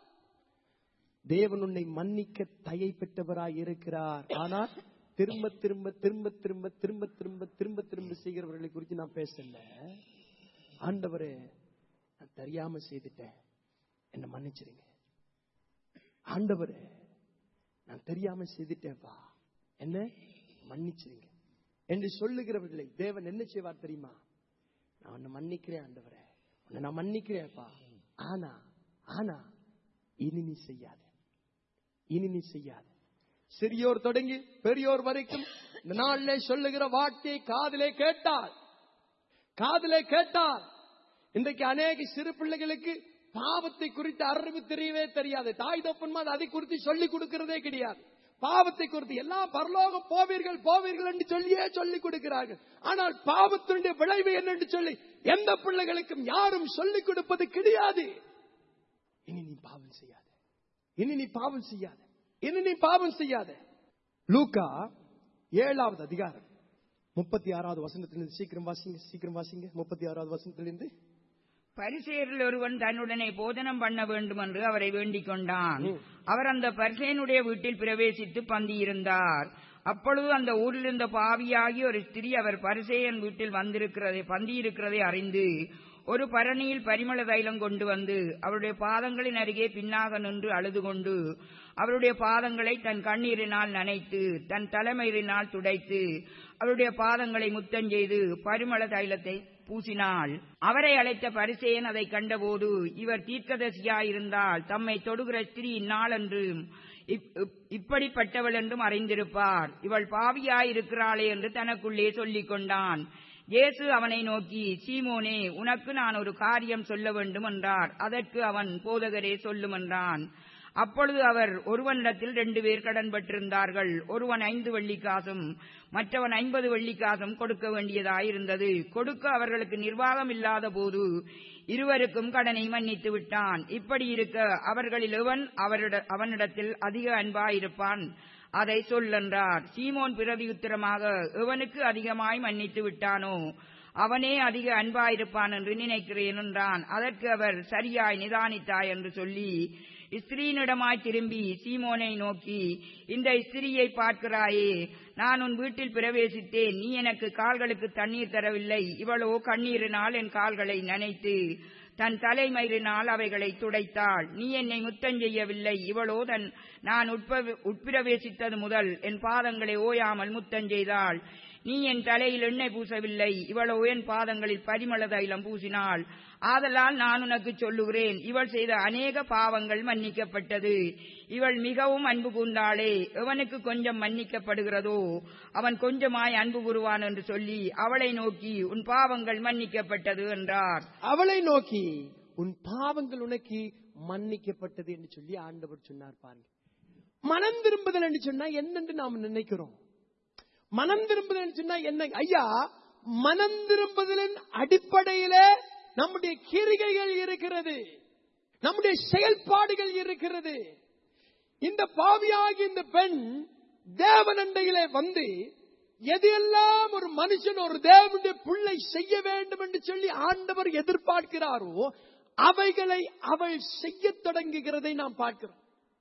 தேவன் உன்னை மன்னிக்க தயை பெற்றவராய் இருக்கிறார். ஆனால் திரும்ப திரும்ப திரும்ப திரும்ப திரும்ப திரும்ப திரும்ப திரும்ப செய்கிறவர்களை குறித்து நான் பேசல. ஆண்டவரே நான் தெரியாம செய்துட்டேன், என்ன மன்னிச்சிருங்க. ஆண்டவரே நான் தெரியாம செய்துட்டேன்ப்பா, என்ன மன்னிச்சிருங்க என்று சொல்லுகிறவர்களை தேவன் என்ன செய்வார் தெரியுமா? நான் உன்னை மன்னிக்கிறேன் ஆண்டவரே, உன்னை நான் மன்னிக்கிறேன்ப்பா, ஆனா ஆனா இனி நீ செய்யாத, இனி நீ செய்யாத. சிறியோர் தொடங்கி பெரியோர் வரைக்கும் இந்த நாளிலே சொல்லுகிற வார்த்தையை காதிலே கேட்டால் காதிலே கேட்டால் இன்றைக்கு அநேக சிறு பிள்ளைகளுக்கு பாவத்தை குறித்து அறிவு தெரியவே தெரியாது. தாய் தப்பன்மா அதை குறித்து சொல்லிக் கொடுக்கிறதே கிடையாது. பாவத்தை குறித்து எல்லாம் பரலோகம் போவீர்கள் போவீர்கள் என்று சொல்லியே சொல்லிக் கொடுக்கிறார்கள். ஆனால் பாவத்தினுடைய விளைவு என்னென்று சொல்லி எந்த பிள்ளைகளுக்கும் யாரும் சொல்லிக் கொடுப்பது கிடையாது. இனி நீ பாவம் செய்யாத, இனி நீ பாவம் செய்யாத, இனி நீ பாவம் செய்யாத. லூக்கா ஏழாவது அதிகாரம் முப்பத்தி ஆறாவது வசனத்திலிருந்து சீக்கிரம் வாசிங்க, சீக்கிரம் வாசிங்க. முப்பத்தி ஆறாவது வசனத்திலிருந்து. பரிசேயரில் ஒருவன் தன்னுடனே போஜனம் பண்ண வேண்டும் என்று அவரை வேண்டிக் கொண்டான். அவர் அந்த பரிசேயனுடைய வீட்டில் பிரவேசித்து பந்தியிருந்தார். அப்பொழுது அந்த ஊரில் இருந்த பாவியாகி ஒரு ஸ்திரீ அவர் பரிசேயன் வீட்டில் வந்திருக்கிறதை பந்தியிருக்கிறதை அறிந்து ஒரு பரணியில் பரிமள தைலம் கொண்டு வந்து அவருடைய பாதங்களின் அருகே பின்னாக நின்று அழுது கொண்டு அவருடைய பாதங்களை தன் கண்ணீரினால் நனைத்து தன் தலைமயிரினால் துடைத்து அவருடைய பாதங்களை முத்தஞ்செய்து பரிமள தைலத்தை பூசினாள். அவரை அழைத்த பரிசேயன் அதை கண்டபோது, இவர் தீர்க்கதரிசியாயிருந்தால் தம்மை தொடுகிற ஸ்திரீ இந்நாளென்று இப்படிப்பட்டவள் என்றும் அறிந்திருப்பார். இவள் பாவியாயிருக்கிறாளே என்று தனக்குள்ளே சொல்லிக் கொண்டான். இயேசு அவனை நோக்கி, சீமோனே, உனக்கு நான் ஒரு காரியம் சொல்ல வேண்டும் என்றார். அதற்கு அவன், போதகரே, சொல்லும் என்றான். அப்பொழுது அவர், ஒருவனிடத்தில் ரெண்டு பேர் கடன் பட்டிருந்தார்கள். ஒருவன் ஐந்து வெள்ளிக்காசும் மற்றவன் ஐம்பது வெள்ளிக்காசும் கொடுக்க வேண்டியதாயிருந்தது. கொடுக்க அவர்களுக்கு நிர்வாகம் இல்லாத போது இருவருக்கும் கடனை மன்னித்து விட்டான். இப்படி இருக்க அவர்களில் எவன் அவனிடத்தில் அதிக அன்பாயிருப்பான், அதை சொல்லென்றார். சீமோன் பிரதியுத்தரமாக, எவனுக்கு அதிகமாய் மன்னித்து விட்டானோ அவனே அதிக அன்பாயிருப்பான் என்று நினைக்கிறேன் என்றான். அதற்கு அவர், சரியாய் நிதானித்தாய் என்று சொல்லி ஸ்திரீனிடமாய் திரும்பி சீமோனை நோக்கி, இந்த ஸ்திரீயை பார்க்கிறாயே, நான் உன் வீட்டில் பிரவேசித்தேன். நீ எனக்கு கால்களுக்கு தண்ணீர் தரவில்லை. இவளோ கண்ணீரினால் என் கால்களை நனைத்து தன் தலைமயிரினால் அவைகளை துடைத்தாள். நீ என்னை முத்தஞ்செய்யவில்லை. இவளோ தன் நான் உட்பிரவேசித்தது முதல் என் பாதங்களை ஓயாமல் முத்தஞ்செய்தாள். நீ என் தலையில் எண்ணெய் பூசவில்லை. இவளோ என் பாதங்களில் பரிமள தைலம் பூசினாள். ஆதலால் நான் உனக்கு சொல்லுகிறேன், இவள் செய்த அநேக பாவங்கள் மன்னிக்கப்பட்டது. இவள் மிகவும் அன்பு கூர்ந்தாளே. எவனுக்கு கொஞ்சம் மன்னிக்கப்படுகிறதோ அவன் கொஞ்சமாய் அன்பு கூறுவான் என்று சொல்லி அவளை நோக்கி, உன் பாவங்கள் மன்னிக்கப்பட்டது என்றார். அவளை நோக்கி, உன் பாவங்கள் உனக்கு மன்னிக்கப்பட்டது என்று சொல்லி ஆண்டவர் சொன்னார். பாருங்க, மனம் திரும்புதல் என்று சொன்னா என்னென்று நாம் நினைக்கிறோம். மனம் திரும்புதல் சொன்னா என்ன? ஐயா, மனம் திரும்புதலின் அடிப்படையிலே நம்முடைய கிரிகைகள் இருக்கிறது, நம்முடைய செயல்பாடுகள் இருக்கிறது. இந்த பாவியாகி இந்த பெண் தேவனண்டையிலே வந்து எதையெல்லாம் ஒரு மனுஷன் ஒரு தேவனுடைய பிள்ளை செய்ய வேண்டும் என்று சொல்லி ஆண்டவர் எதிர்பார்க்கிறாரோ அவைகளை அவள் செய்ய தொடங்குகிறதை நாம் பார்க்கிறோம்.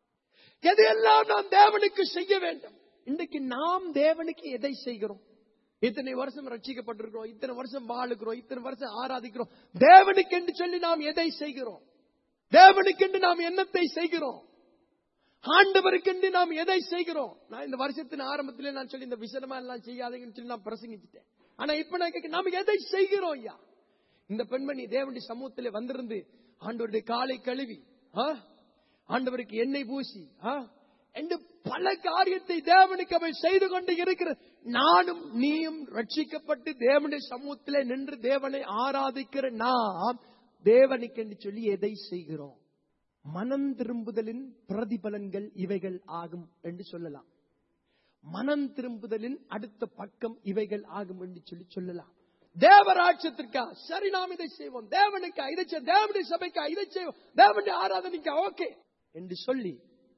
எதையெல்லாம் நாம் தேவனுக்கு செய்ய வேண்டும். இன்றைக்கு நாம் தேவனுக்கு எதை செய்கிறோம்? இத்தனை வருஷம் ரட்சிக்கப்பட்டிருக்கிறோம், இத்தனை வருஷம் வாழுகிறோம், இத்தனை வருஷம் ஆராதிக்கிறோம். தேவனுக்கு என்று சொல்லி நாம் எதை செய்கிறோம்? தேவனுக்கு என்று நாம் என்னத்தை செய்கிறோம்? ஆண்டவருக்கு என்று நாம் எதை செய்கிறோம்? நான் இந்த வருஷத்தின் ஆரம்பத்திலே நான் சொல்லி இந்த விசனமா எல்லாம் செய்யாதீங்கன்னு சொல்லி நான் பிரசங்கிச்சிட்டேன். ஆனா இப்ப நான் கேட்க, நாம எதை செய்கிறோம்? ஐயா, இந்த பெண்மணி தேவனுடைய சமூகத்திலே வந்திருந்து ஆண்டவருடைய காலை கழுவி ஆண்டவருக்கு எண்ணெய் பூசி என்று பல காரியத்தை தேவனுக்கு அவள் செய்து கொண்டு இருக்கிறது. நானும் நீயும் ரட்சிக்கப்பட்டு தேவனுடைய சமூகத்திலே நின்று தேவனை ஆராதிக்கிற நாம் தேவனுக்கு என்று சொல்லி எதை செய்கிறோம்? மனம் திரும்புதலின் பிரதிபலன்கள் இவைகள் ஆகும் என்று சொல்லலாம். மனம் திரும்புதலின் அடுத்த பக்கம் இவைகள் ஆகும் என்று சொல்லி சொல்லலாம். தேவராட்சத்திற்கா சரி, நாம் இதை செய்வோம், தேவனுக்கா இதை செய்வோம், தேவனுடைய சபைக்கா இதை செய்வோம், தேவனுடைய ஆராதனைக்கா ஓகே என்று சொல்லி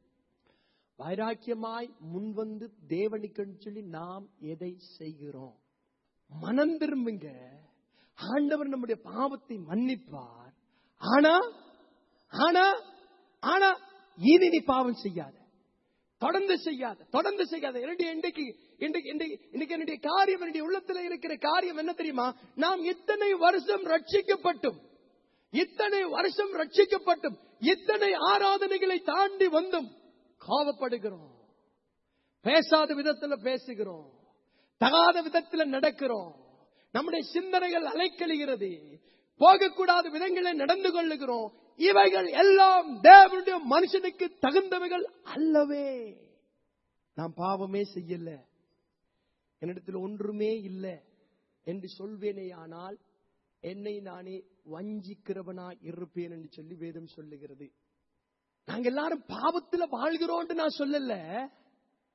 வைராக்கியமாய் முன்வந்து தேவனுக்கு சொல்லி நாம் எதை செய்கிறோம்? மனம் திரும்புங்க, ஆண்டவர் நம்முடைய பாவத்தை மன்னிப்பார். ஆனா ஆனா ஆனா இனி நீ பாவம் செய்யாத, தொடர்ந்து செய்யாத, தொடர்ந்து செய்யாத. என்னுடைய இன்றைக்கு இன்றைக்கு இன்னைக்கு என்னுடைய காரியம், என்னுடைய உள்ளத்துல இருக்கிற காரியம் என்ன தெரியுமா? நாம் இத்தனை வருஷம் ரட்சிக்கப்பட்டும் இத்தனை வருஷம் ரட்சிக்கப்பட்டும் இத்தனை ஆராதனைகளை தாண்டி வந்தும் கோபப்படுகிறோம், பேசாத விதத்துல பேசுகிறோம், தகாத விதத்துல நடக்கிறோம், நம்முடைய சிந்தனைகள் அலைக்கழிகிறது, போகக்கூடாத விதங்களை நடந்து கொள்ளுகிறோம். இவைகள் எல்லாம் தேவனுடைய மனுஷனுக்கு தகுந்தவைகள் அல்லவே. நாம் பாவமே செய்யல, என்னிடத்தில் ஒன்றுமே இல்லை என்று சொல்வேனே, ஆனால் என்னை நானே வஞ்சிக்கிறவனாய் இருப்பேன் என்று சொல்லி வேதம் சொல்லுகிறது. நாங்க எல்லாரும் பாவத்துல வாழ்கிறோம் நான் சொல்லல,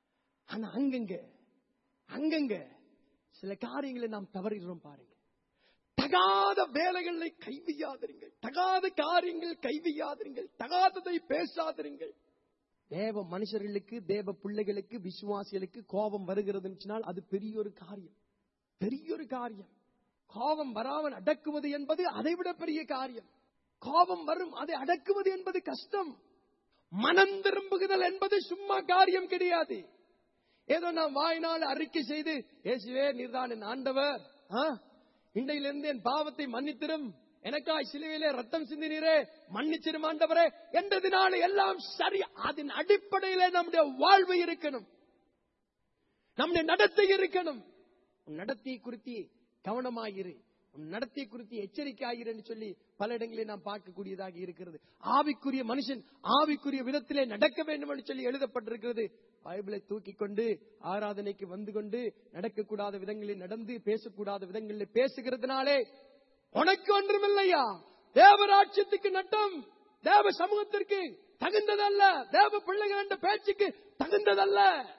ஆனா அங்கங்க அங்கங்க சில காரியங்களை நாம் தவறுகிறோம் பாருங்க. தகாத வேலைகளை கைவியாதிருங்கள், தகாத காரியங்கள் கைவியாதிருங்கள், தகாததை பேசாதிருங்கள். தேவ மனுஷர்களுக்கு, தேவ பிள்ளைகளுக்கு, விசுவாசிகளுக்கு கோபம் வருகிறதுன்னு அது பெரிய ஒரு காரியம், பெரிய ஒரு காரியம். கோபம் வராமல் அடக்குவது என்பது அதைவிட பெரிய காரியம். கோபம் வரும், அதை அடக்குவது என்பது கஷ்டம். மனம் திரும்புகுதல் என்பது சும்மா காரியம் கிடையாது. ஏதோ நான் வாயினால் அறிக்கை செய்து, இயேசுவே நீர்தான் என் ஆண்டவர், இன்றையிலிருந்து என் பாவத்தை மன்னித்திரும், எனக்காய் சிலுவையிலே ரத்தம் சிந்தினீரே, மன்னிச்சிரும் ஆண்டவரே என்றதுனால எல்லாம் சரி. அதன் அடிப்படையிலே நம்முடைய வாழ்வு இருக்கணும், நம்முடைய நடத்தை இருக்கணும். உன் நடத்தை குறித்து கவனமாயிரு, உன் நடத்தை குறித்து எச்சரிக்கையாயிரு என்று சொல்லி பல இடங்களில் நாம் பார்க்கக்கூடியதாக இருக்கிறது. ஆவிக்குரிய மனுஷன் ஆவிக்குரிய விதத்திலே நடக்க வேண்டும் என்று சொல்லி எழுதப்பட்டிருக்கிறது. பைபிளை தூக்கி கொண்டு ஆராதனைக்கு வந்து கொண்டு நடக்கக்கூடாத விதங்களில் நடந்து, பேசக்கூடாத விதங்களில் பேசுகிறதுனாலே உனக்கு ஒன்றுமில்லையா? தேவராட்சியத்துக்கு நட்டம், தேவ சமூகத்திற்கு தகுந்ததல்ல, தேவ பிள்ளைகள் என்ற பேச்சுக்கு தகுந்ததல்ல.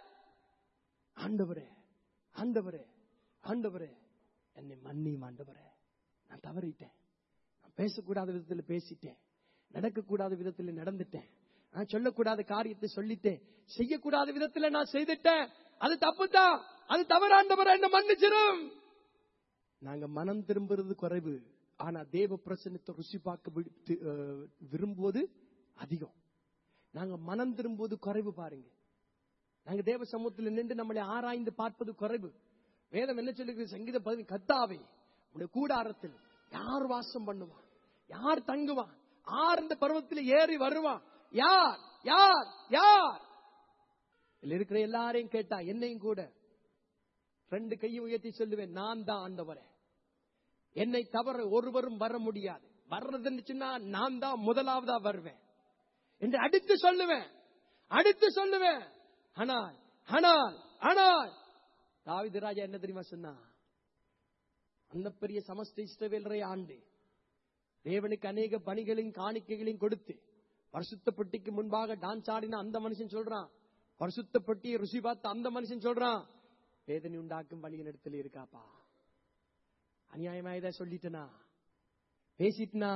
ஆண்டவரே ஆண்டவரே ஆண்டவரே என்னை மன்னியும் ஆண்டவரே, நான் தவறிட்டேன், நான் பேசக்கூடாத விதத்தில் பேசிட்டேன், நடக்கக்கூடாத விதத்தில் நடந்துட்டேன், நான் சொல்லக்கூடாத காரியத்தை சொல்லிட்டேன், செய்யக்கூடாத விதத்தில் நான் செய்துட்டேன், அது தப்புதான், அது தவறாண்டவரை என்ன மன்னிச்சிரும். நாங்க மனம் திரும்புறது குறைவு, ஆனா தேவ பிரசன்னத்தை ருசி பார்க்க விரும்புவது அதிகம். நாங்க மனம் திரும்புவது குறைவு பாருங்க. நாங்க தேவ சமூகத்தில் நின்று நம்மளை ஆராய்ந்து பார்ப்பது குறைவு. வேதம் என்ன சொல்லுகிறது? சங்கீத பதினெட்டு, கர்த்தாவே உடைய கூடாரத்தில் யார் வாசம் பண்ணுவான், யார் தங்குவான், யார் இந்த பருவத்தில் ஏறி வருவான், யார் யார் யார்? இருக்கிற எல்லாரையும் கேட்டா என்னையும் கூட ரெண்டு கையை உயர்த்தி சொல்லுவேன், நான் தான் ஆண்டவரே, என்னை தவிர ஒருவரும் வர முடியாது, வர்றதுன்னு நான் தான் முதலாவதா வருவேன் என்று அடுத்து சொல்லுவேன், அடுத்து சொல்லுவேன். ஆனால் ஆனால் ஆனால் தாவீது ராஜா என்ன தெரியுமா சொன்னா? அந்த பெரிய சமஸ்த இஸ்ரவேலரை ஆண்டு தேவனுக்கு அநேக பணிகளையும் காணிக்கைகளையும் கொடுத்து பரிசுத்த பெட்டிக்கு முன்பாக டான்ஸ் ஆடின அந்த மனுஷன் சொல்றான், பரிசுத்த பெட்டியை ருசி பார்த்த அந்த மனுஷன் சொல்றான், வேதனை உண்டாக்கும் வழியின் இடத்துல இருக்காப்பா. அநியாயமா இதை சொல்லிட்டனா, பேசிட்டனா,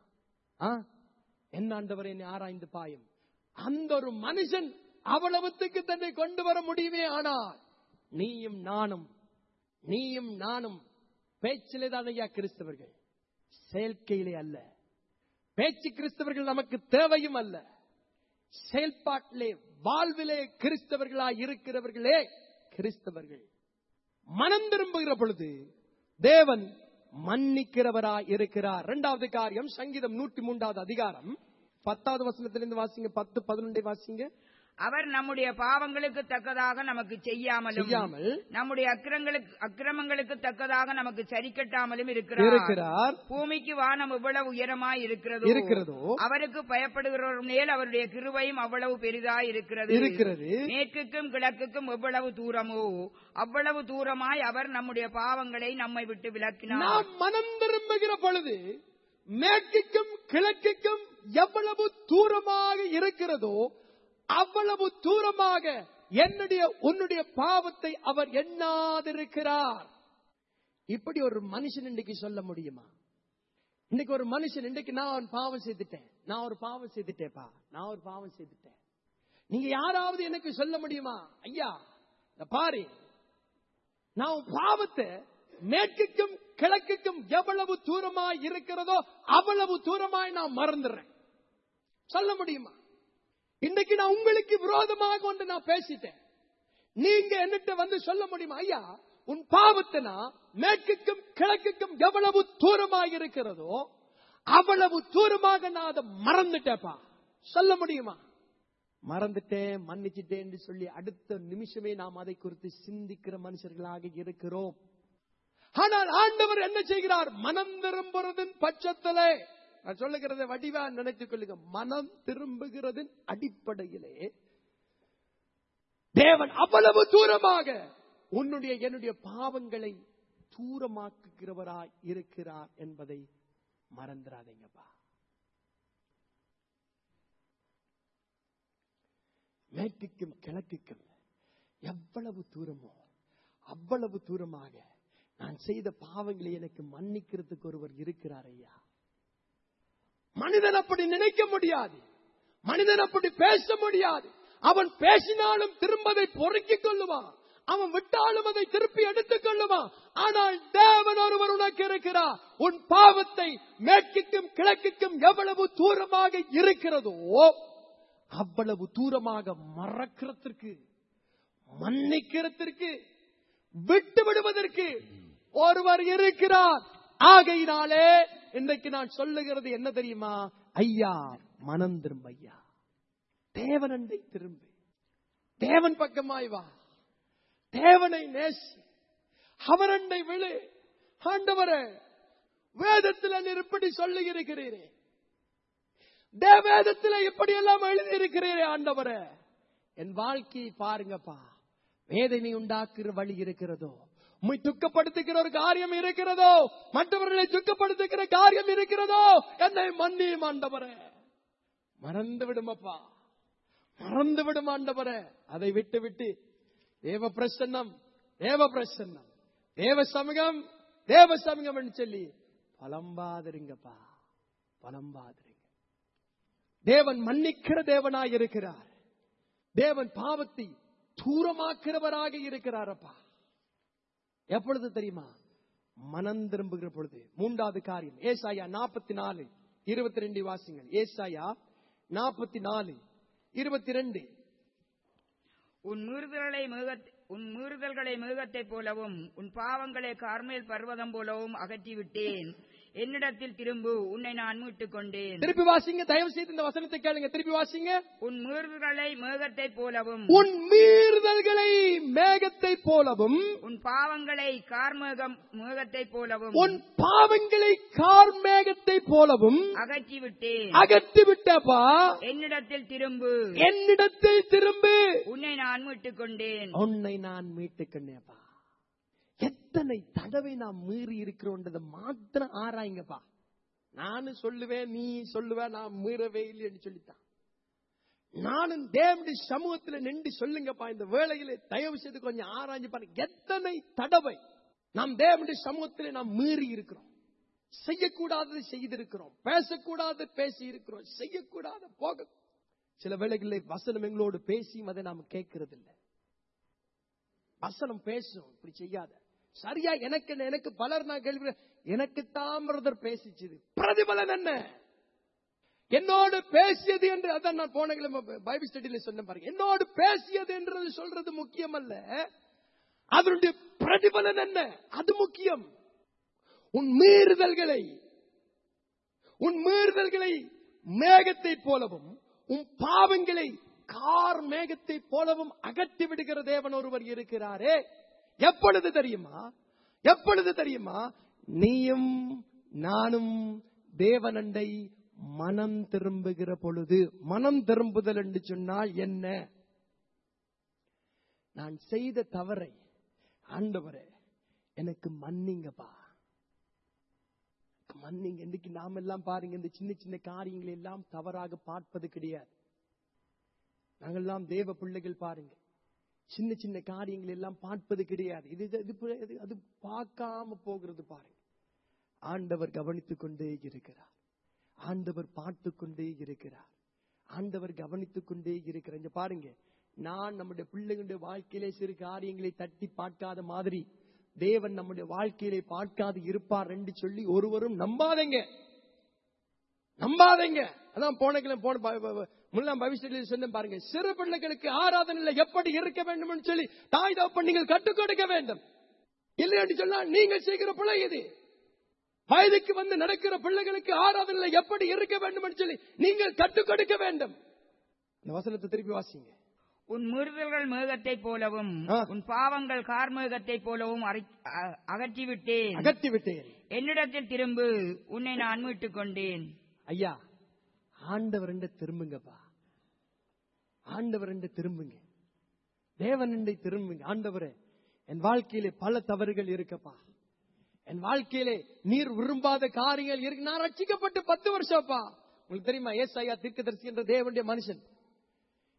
என்ன ஆண்டவர் என்னை ஆராய்ந்து பாயும். அந்த ஒரு மனுஷன் அவ்வளவுத்துக்கு தன்னை கொண்டு வர முடியுமே. ஆனால் நீயும் நானும் நீயும் நானும் பேச்சிலே தான் ஐயா கிறிஸ்தவர்கள், செயற்கையிலே அல்ல. பேச்சு கிறிஸ்தவர்கள் நமக்கு தேவையும் அல்ல, செயல்பாட்டிலே வாழ்விலே கிறிஸ்தவர்களாய் இருக்கிறவர்களே கிறிஸ்தவர்கள். மனம் திரும்புகிற பொழுது தேவன் மன்னிக்கிறவராய் இருக்கிறார். இரண்டாவது காரியம், சங்கீதம் நூற்றி மூன்றாவது அதிகாரம் பத்தாவது வசனத்திலிருந்து வாசிங்க, பத்து பதினொன்றை வாசிங்க. அவர் நம்முடைய பாவங்களுக்கு தக்கதாக நமக்கு செய்யாமலும் நம்முடைய அக்கிரங்களுக்கு அக்கிரமங்களுக்கு தக்கதாக நமக்கு சரிக்கட்டாமலும் இருக்கிறார். பூமிக்கு வானம் எவ்வளவு உயரமாய் இருக்கிறதோ அவருக்கு பயப்படுகிறவர் மேல் அவருடைய கிருபையும் அவ்வளவு பெரிதாய் இருக்கிறது இருக்கிறது மேற்குக்கும் கிழக்குக்கும் எவ்வளவு தூரமோ அவ்வளவு தூரமாய் அவர் நம்முடைய பாவங்களை நம்மை விட்டு விலக்கினார். நாம் மனம் திரும்புகிற பொழுது மேற்குக்கும் கிழக்குக்கும் எவ்வளவு தூரமாக இருக்கிறதோ அவ்வளவு தூரமாக என்னுடைய உன்னுடைய பாவத்தை அவர் எண்ணாதிருக்கிறார். இப்படி ஒரு மனுஷன் இன்றைக்கு சொல்ல முடியுமா? இன்னைக்கு ஒரு மனுஷன் இன்றைக்கு நான் ஒரு பாவம் செய்துட்டேன், நான் ஒரு பாவம் செய்துட்டேப்பா, நான் ஒரு பாவம் செய்துட்டேன், நீங்க யாராவது எனக்கு சொல்ல முடியுமா? ஐயா பாரு, நான் பாவத்தை மேற்குக்கும் கிழக்குக்கும் எவ்வளவு தூரமாய் இருக்கிறதோ அவ்வளவு தூரமாய் நான் மறந்துடுறேன், சொல்ல முடியுமா? இன்னைக்கு நான் உங்களுக்கு விரோதமாக ஒன்று நான் பேசிட்டேன், நீங்க என்னட்ட வந்து சொல்ல முடியுமா? ஐயா உன் பாவத்தினா மேற்குக்கும் கிழக்குக்கும் எவ்வளவு தூரமாக இருக்கிறதோ அவ்வளவு தூரமாக நான் அதை மறந்துட்டேப்பா, சொல்ல முடியுமா? மறந்துட்டேன், மன்னிச்சுட்டேன் என்று சொல்லி அடுத்த நிமிஷமே நாம் அதை குறித்து சிந்திக்கிற மனுஷர்களாக இருக்கிறோம். ஆனால் ஆண்டவர் என்ன செய்கிறார்? மனம் திரும்புறதின் பட்சத்திலே, நான் சொல்லுகிறத வடிவா நினைத்துக் கொள்ளுங்க, மனம் திரும்புகிறதின் அடிப்படையிலே தேவன் அவ்வளவு தூரமாக உன்னுடைய என்னுடைய பாவங்களை தூரமாக்குகிறவராய் இருக்கிறார் என்பதை மறந்துடாதீங்கப்பா. மேற்குக்கும் கிழக்குக்கும் எவ்வளவு தூரமோ அவ்வளவு தூரமாக நான் செய்த பாவங்களை எனக்கு மன்னிக்கிறதுக்கு ஒருவர் இருக்கிறார் ஐயா. மனிதன் அப்படி நினைக்க முடியாது, மனிதன் அப்படி பேச முடியாது. அவன் பேசினாலும் திரும்பதை பொறுக்கிக் கொள்ளுவான், அவன் விட்டாலும் அதை திருப்பி எடுத்துக் கொள்ளுவான். ஆனால் தேவன் ஒருவர் உனக்கு இருக்கிறார். உன் பாவத்தை மேற்குக்கும் கிழக்குக்கும் எவ்வளவு தூரமாக இருக்கிறதோ அவ்வளவு தூரமாக மறக்கிறதற்கு, மன்னிக்கிறதற்கு, விட்டு விடுவதற்கு ஒருவர் இருக்கிறார். ஆகையினாலே இன்றைக்கு நான் சொல்லுகிறது என்ன தெரியுமா? ஐயா, மனம் திரும்ப ஐயா, தேவனண்டை திரும்பு, தேவன் பக்கமாய் வா, தேவனை நேசி, அவரண்டை விழு. ஆண்டவரே, வேதத்தில் நீர் இப்படி சொல்லி இருக்கிறீரே, வேதத்தில் இப்படி எல்லாம் எழுதி இருக்கிறீரே ஆண்டவரே, என் வாழ்க்கையை பாருங்கப்பா, வேதனை உண்டாக்குற வழி இருக்கிறதோ, உம்மை துக்கப்படுத்துகிற ஒரு காரியம் இருக்கிறதோ, மற்றவர்களை துக்கப்படுத்துகிற காரியம் இருக்கிறதோ, என்னை மன்னியும் ஆண்டவரே. மறந்து விடுமப்பா, மறந்து விடும் ஆண்டவரே. அதை விட்டு விட்டு தேவ பிரசன்னம், தேவ பிரசன்னம், தேவ சமூகம், தேவ சமூகம் என்று சொல்லி பலம்பாதிருங்கப்பா, பலம்பாதிருங்க. தேவன் மன்னிக்கிற தேவனாய் இருக்கிறார். தேவன் பாவத்தை தூரமாக்கிறவராக இருக்கிறாரப்பா. எப்பொழுது தெரியுமா? மனம் திரும்புகிற பொழுது. மூன்றாவது காரியம், ஏசாயா நாற்பத்தி நாலு இருபத்தி ரெண்டு வாசிங்கள். ஏசாயா நாற்பத்தி நாலு இருபத்தி ரெண்டு. உன் மீறுதல்களை உன் மீறுதல்களை மேகத்தை போலவும் உன் பாவங்களை கார்மேல் பர்வதம் போலவும் அகற்றிவிட்டேன். என்னிடத்தில் திரும்பு, உன்னை நான் மீட்டுக் கொண்டேன். திருப்பி வாசிங்க, தயவு செய்து இந்த வசனத்தை கேளுங்க. திருப்பி வாசிங்க. உன் மீறுதல்களை மேகத்தை போலவும் உன் மீறுதல்களை மேகத்தை போலவும் உன் பாவங்களை கார்மேகம் மேகத்தை போலவும் உன் பாவங்களை கார்மேகத்தை போலவும் அகற்றிவிட்டேன். அகற்றிவிட்டப்பா, என்னிடத்தில் திரும்பு, என்னிடத்தில் திரும்பு, உன்னை நான் மீட்டுக் கொண்டேன். உன்னை நான் மீட்டுக் கொண்டேன்ப்பா. எத்தனை தடவை நாம் மீறி இருக்கிறோன்றதை மாத்திரம் ஆராய்ங்கப்பா. நானும் சொல்லுவேன், நீ சொல்லுவேன், நான் மீறவே இல்லைன்னு சொல்லித்தான். நானும் தேவனுடைய சமூகத்தில் நின்று சொல்லுங்கப்பா. இந்த வேளையிலே தயவு செய்து கொஞ்சம் ஆராய்ஞ்சு பாருங்க. எத்தனை தடவை நாம் தேவனுடைய சமூகத்தில் நாம் மீறி இருக்கிறோம், செய்யக்கூடாததை செய்திருக்கிறோம், பேசக்கூடாத பேசி இருக்கிறோம், செய்யக்கூடாத போக. சில வேளைகளில் வசனம் எங்களோடு பேசியும் அதை நாம் கேட்கறது இல்லை. வசனம் பேசும், இப்படி செய்யாத, சரியா எனக்கு எனக்கு பலர் நான் கேள்வி, எனக்கு தாமிரதர் பேசிச்சது, பிரதிபலன் என்ன? என்னோடு பேசியது என்று, அதான் நான் போன பைபிள் ஸ்டடியில சொன்ன பாருங்க, என்னோடு பேசியது என்று சொல்றது முக்கியம் அல்ல, அதனுடைய பிரதிபலன் என்ன, அது முக்கியம். உன் மீறுதல்களை உன் மீறுதல்களை மேகத்தை போலவும் உன் பாவங்களை கார் மேகத்தை போலவும் அகற்றி விடுகிற தேவன் ஒருவர் இருக்கிறாரே. எப்பொழுது தெரியுமா? எப்பொழுது தெரியுமா? நீயும் நானும் தேவனண்டை மனம் திரும்புகிற பொழுது. மனம் திரும்புதல் என்று சொன்னால் என்ன? நான் செய்த தவறை ஆண்டவரே எனக்கு மன்னிங்கப்பா, மன்னிங்க. இன்னைக்கு நாம எல்லாம் பாருங்க, இந்த சின்ன சின்ன காரியங்களை எல்லாம் தவறாக பார்ப்பது கிடையாது. நாங்கெல்லாம் தேவ பிள்ளைகள் பாருங்க, சின்ன சின்ன காரியங்கள் எல்லாம் பார்ப்பது கிடையாது. இது இது அது பார்க்காம போகிறது பாருங்க. ஆண்டவர் கவனித்துக் கொண்டே இருக்கிறார், ஆண்டவர் பார்த்து கொண்டே இருக்கிறார், ஆண்டவர் கவனித்துக் கொண்டே இருக்கிறார். இங்க பாருங்க, நான் நம்முடைய பிள்ளைகளுடைய வாழ்க்கையிலே சிறு காரியங்களை தட்டி பார்க்காத மாதிரி தேவன் நம்முடைய வாழ்க்கையிலே பார்க்காது இருப்பார் என்று சொல்லி ஒருவரும் நம்பாதீங்க, நம்பாதீங்க. அதான் போன போன முல்லாம் பவிஷ்யத்தில் சொன்ன பாருங்க, சிறு பிள்ளைகளுக்கு ஆராதனையில எப்படி இருக்க வேண்டும் என்று சொல்லி தாய் தகப்பன் நீங்கள் கற்றுக் கொடுக்க வேண்டும். இல்லை என்று சொன்னா நீங்கள் செய்கிற பிள்ளை இது. வயதுக்கு வந்து நடக்கிற பிள்ளைகளுக்கு ஆராதனையில எப்படி இருக்க வேண்டும் என்று சொல்லி நீங்கள் கற்றுக் கொடுக்க வேண்டும். இந்த வசனத்தை திருப்பி வாசிங்க. உன் மீறுதல்கள் மேகத்தை போலவும் உன் பாவங்கள் கார்மேகத்தை போலவும் அகற்றிவிட்டேன் அகற்றிவிட்டேன் என்னிடத்தில் திரும்பு, உன்னை நான் மீட்டுக் கொண்டேன். ஐயா, ஆண்டவர் திரும்புங்கப்பா, ஆண்டவர் திரும்புங்க, தேவன் திரும்புங்க. ஆண்டவரே, என் வாழ்க்கையிலே பல தவறுகள் இருக்கப்பா, என் வாழ்க்கையிலே நீர் விரும்பாத காரியங்கள் இருக்கு. நான் ரட்சிக்கப்பட்டு பத்து வருஷம்ப்பா. உங்களுக்கு தெரியுமா, ஏசாயா தீர்க்கதரிசி என்ற தேவனுடைய மனுஷன்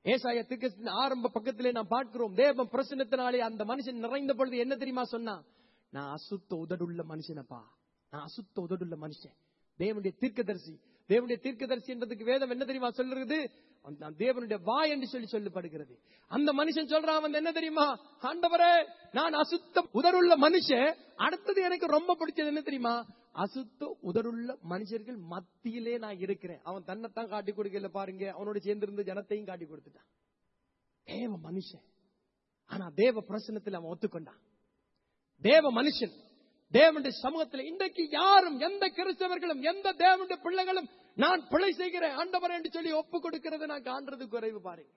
ஏசாயா தீர்க்கதரிசியின் ஆரம்ப பக்கத்திலே நாம் பார்க்கிறோம், தேவ பிரசன்னத்தினாலே அந்த மனுஷன் நிறைந்த பொழுது என்ன தெரியுமா சொன்னா? நான் அசுத்த உதடுள்ள மனுஷனப்பா, நான் அசுத்த உதடுள்ள மனுஷன். தேவனுடைய தீர்க்கதரிசி, தேவனுடைய தீர்க்கதரிசி என்பதுக்கு வேதம் என்ன தெரியுமா சொல்றது? தேவனுடைய வாய் என்று சொல்லி சொல்லப்படுகிறது. அந்த மனுஷன் சொல்றான் வந்து என்ன தெரியுமா? ஆண்டவரே, நான் அசுத்த உதடுள்ள மனுஷன். அடுத்தது எனக்கு ரொம்ப பிடிச்சது என்ன தெரியுமா? அசுத்த உதடுள்ள மனுஷர்கள் மத்தியிலே நான் இருக்கிறேன். அவன் தன்னைத்தான் காட்டி கொடுக்கல பாருங்க, அவனோட சேர்ந்திருந்த ஜனத்தையும் காட்டி கொடுத்துட்டான். தேவ மனுஷன், ஆனா தேவ பிரசன்னத்தில் அவன் ஒத்துக்கொண்டான். தேவ மனுஷன் தேவனுடைய சமூகத்தில் இன்றைக்கு யாரும், எந்த கிறிஸ்தவர்களும், எந்த தேவனுடைய பிள்ளைகளும் நான் பிழை செய்கிறேன் ஆண்டவரே என்று சொல்லி ஒப்பு கொடுக்கிறது நான் காண்றது குறைவு. பாருங்க,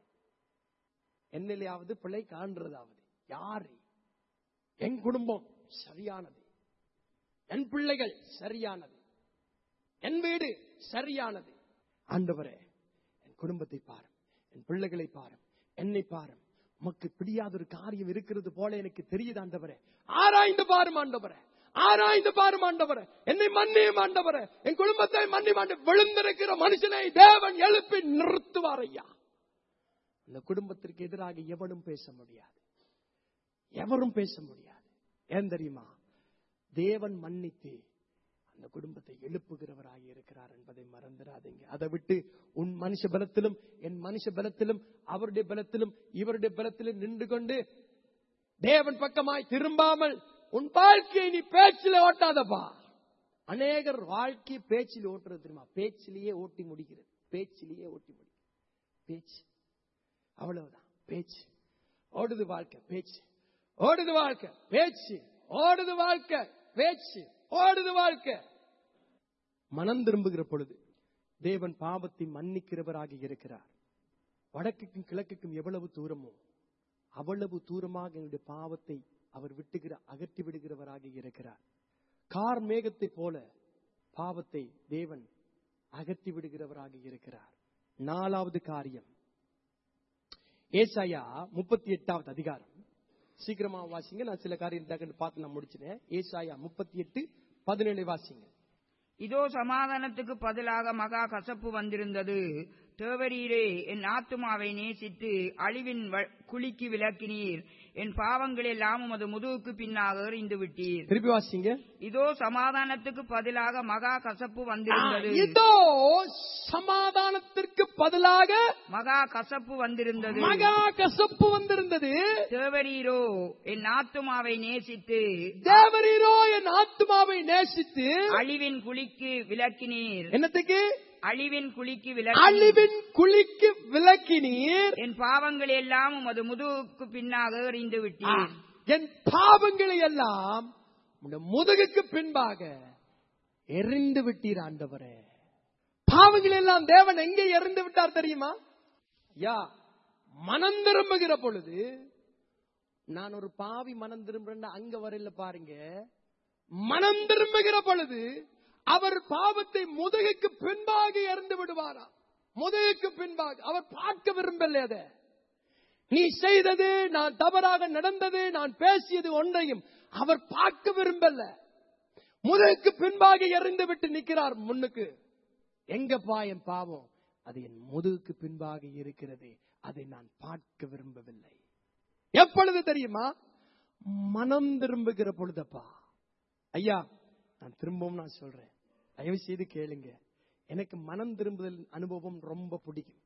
என்னையாவது பிழை காண்றதாவது யாரு? என் குடும்பம் சரியானது, என் பிள்ளைகள் சரியானது, என் வீடு சரியானது. ஆண்டவரே, என் குடும்பத்தை பாரும், என் பிள்ளைகளை பாரும், என்னை பாரும். உமக்கு பிடியாத ஒரு காரியம் இருக்கிறது போல எனக்கு தெரியுது ஆண்டவரே. ஆராய்ந்து பாரும் ஆண்டவரே, ஆராய்ந்து பாரும் ஆண்டவரே. என்னை மன்னியும் ஆண்டவரே, என் குடும்பத்தை மன்னியும் ஆண்டவரே. விழுந்திருக்கிற மனுஷனை தேவன் எழுப்பி நிறுத்துவார் ஐயா. அந்த குடும்பத்திற்கு எதிராக எவரும் பேச முடியாது, எவரும் பேச முடியாது. ஏன் தெரியுமா? தேவன் மன்னித்து அந்த குடும்பத்தை எழுப்புகிறவராக இருக்கிறார் என்பதை மறந்துடாதீங்க. அதை விட்டு உன் மனுஷ பலத்திலும் என் மனுஷ பலத்திலும் அவருடைய பலத்திலும் இவருடைய பலத்திலும் நின்று கொண்டு தேவன் பக்கமாய் திரும்பாமல் உன் வாழ்க்கையை நீ பேச்சில ஓட்டாதப்பா. அநேகர் வாழ்க்கை பேச்சில் ஓட்டுறது தெரியுமா? பேச்சிலேயே ஓட்டி முடிக்கிறது, பேச்சிலேயே ஓட்டி முடிக்கிறது. பேச்சு அவ்வளவுதான், பேச்சு ஓடுது வாழ்க்கை, பேச்சு ஓடுது வாழ்க்கை, பேச்சு ஓடுது வாழ்க்கை, பேச்சு ஓடுது வாழ்க்கை. மனம் திரும்புகிற பொழுது தேவன் பாவத்தை மன்னிக்கிறவராக இருக்கிறார். வடக்குக்கும் கிழக்குக்கும் எவ்வளவு தூரமோ அவ்வளவு தூரமாக என்னுடைய பாவத்தை அவர் விட்டுகிற அகற்றி விடுகிறவராக இருக்கிறார். கார் மேகத்தை போல பாவத்தை தேவன் அகற்றி விடுகிறவராக இருக்கிறார். நாலாவது காரியம், ஏசாயா முப்பத்தி எட்டாவது அதிகாரம். சீக்கிரமா வாசிங்க, நான் சில காரியம் பார்த்து நான் முடிச்சிட்டேன். ஏசாயா முப்பத்தி எட்டு பதினேழு வாசிங்க. இதோ சமாதானத்துக்கு பதிலாக மகா கசப்பு வந்திருந்தது. தேவரீரே, என் ஆத்துமாவை நேசித்து அழிவின் குழிக்கு விலக்கினீர். என் பாவங்கள் எல்லாம் உமது முதுகுக்கு பின்னாக எறிந்து விட்டீர். திருப்பி வாசிங்க. இதோ சமாதானத்துக்கு பதிலாக மகா கசப்பு வந்திருந்தது. இதோ சமாதானத்திற்கு பதிலாக மகா கசப்பு வந்திருந்தது. மகா கசப்பு வந்திருந்தது. தேவரீரோ, என் ஆத்துமாவை நேசித்து தேவரீரோ என் ஆத்துமாவை நேசித்து அழிவின் குழிக்கு விலக்கினீர். என்னத்துக்கு? அழிவின் குழிக்கு அழிவின் குழிக்கு விலக்கினீர். என் பாவங்கள் எல்லாம் உமது முதுகுக்கு பின்னாக எறிந்து விட்டீர். என் பாவங்களை எல்லாம் முதுகுக்கு பின்பாக எறிந்து விட்டீர் ஆண்டவரே. பாவங்கள் எல்லாம் தேவன் எங்கே எறிந்து விட்டார் தெரியுமா? யா மனம் திரும்புகிற பொழுது, நான் ஒரு பாவி மனம் திரும்புறேன் அங்க வரல பாருங்க. மனம் திரும்புகிற பொழுது அவர் பாவத்தை முதுகுக்கு பின்பாக எறிந்து விடுவாரா? முதுகுக்கு பின்பாக. அவர் பார்க்க விரும்பல. அதை நீ செய்தது, நான் தவறாக நடந்தது, நான் பேசியது ஒன்றையும் அவர் பார்க்க விரும்பல. முதுகுக்கு பின்பாக எறிந்து விட்டு நிற்கிறார் முன்னுக்கு. எங்கப்பா என் பாவம்? அது என் முதுகுக்கு பின்பாக இருக்கிறது, அதை நான் பார்க்க விரும்பவில்லை. எப்பொழுது தெரியுமா? மனம் திரும்புகிற பொழுதப்பா. ஐயா, நான் திரும்பவும் நான் சொல்றேன், தயவு செய்து கேளுங்க. எனக்கு மனம் திரும்புதல் அனுபவம் ரொம்ப பிடிக்கும்.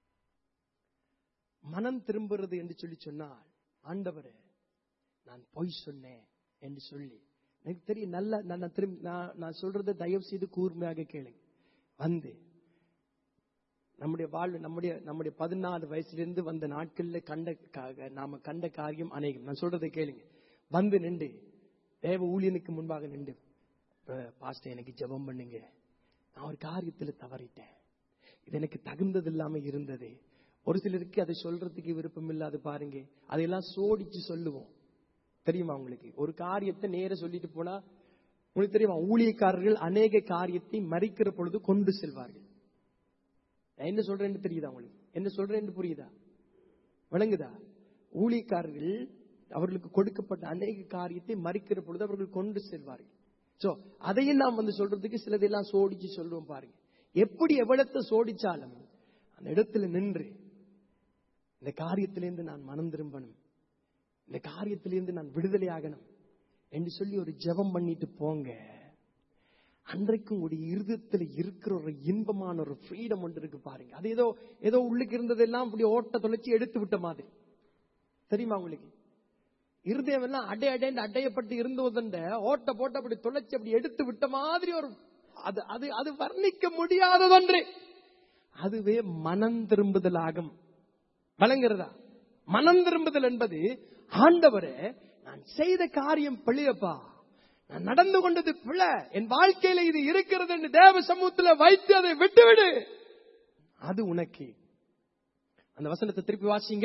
மனம் திரும்புறது என்று சொல்லி சொன்னால், ஆண்டவரே நான் பொய் சொன்னேன் என்று சொல்லி எனக்கு தெரியும். நல்ல நான் திரும்ப நான் சொல்றதை தயவு செய்து கூர்மையாக கேளுங்க. வந்து நம்முடைய வாழ்வு, நம்முடைய நம்முடைய பதினாலு வயசுல வந்த நாட்கள்ல கண்ட நாம கண்ட காரியம் அநேகம். நான் சொல்றதை கேளுங்க. வந்து நின்று தேவ ஊழியனுக்கு முன்பாக நின்று, பாஸ்டர் எனக்கு ஜெபம் பண்ணுங்க, நான் ஒரு காரியத்துல தவறிட்டேன், இது எனக்கு தகுந்தது இல்லாம இருந்தது. ஒரு சிலருக்கு அதை சொல்றதுக்கு விருப்பம் இல்லாது பாருங்க, அதையெல்லாம் சோடிச்சு சொல்லுவோம். தெரியுமா உங்களுக்கு? ஒரு காரியத்தை நேர சொல்லிட்டு போனா உங்களுக்கு தெரியுமா, ஊழியக்காரர்கள் அநேக காரியத்தை மறிக்கிற பொழுது கொண்டு செல்வார்கள். என்ன சொல்றேன்னு தெரியுதா உங்களுக்கு? என்ன சொல்றேன்னு புரியுதா? விளங்குதா? ஊழியக்காரர்கள் அவர்களுக்கு கொடுக்கப்பட்ட அநேக காரியத்தை மறிக்கிற பொழுது அவர்கள் கொண்டு செல்வார்கள். சோ அதையும் நாம் வந்து சொல்றதுக்கு சிலதெல்லாம் சோடிச்சு சொல்லுவோம் பாருங்க. எப்படி எவ்வளத்தை சோடிச்சாலும் அந்த இடத்துல நின்று இந்த காரியத்திலிருந்து நான் மனம் திரும்பணும், இந்த காரியத்திலிருந்து நான் விடுதலை ஆகணும் என்று சொல்லி ஒரு ஜெபம் பண்ணிட்டு போங்க. அன்றைக்கு உங்களுடைய இருதயத்தில் இருக்கிற ஒரு இன்பமான ஒரு ஃப்ரீடம் ஒன்று இருக்கு பாருங்க. அது ஏதோ ஏதோ உள்ளுக்கு இருந்ததெல்லாம் அப்படி ஓட்ட தொலைச்சி எடுத்து விட்ட மாதிரி தெரியுமா உங்களுக்கு? இருதயம் எல்லாம் அடை அடைந்து அடையப்பட்டு இருந்ததுண்ட ஓட்ட போட்டு அப்படி தொலைச்சி அப்படி எடுத்து விட்ட மாதிரி ஒரு அது அது அது வர்ணிக்க முடியாததொன்று. அதுவே மனம் திரும்புதல் ஆகும். வழங்குறதா? மனம் திரும்புதல் என்பது ஆண்டவரே நான் செய்த காரியம் பிழையப்பா, நான் நடந்து கொண்டது பிழை, என் வாழ்க்கையில இது இருக்கிறது என்று தேவ சமூகத்தில் வைத்து அதை விட்டுவிடு. அது உனக்கு. அந்த வசனத்தை திருப்பி வாசிங்க.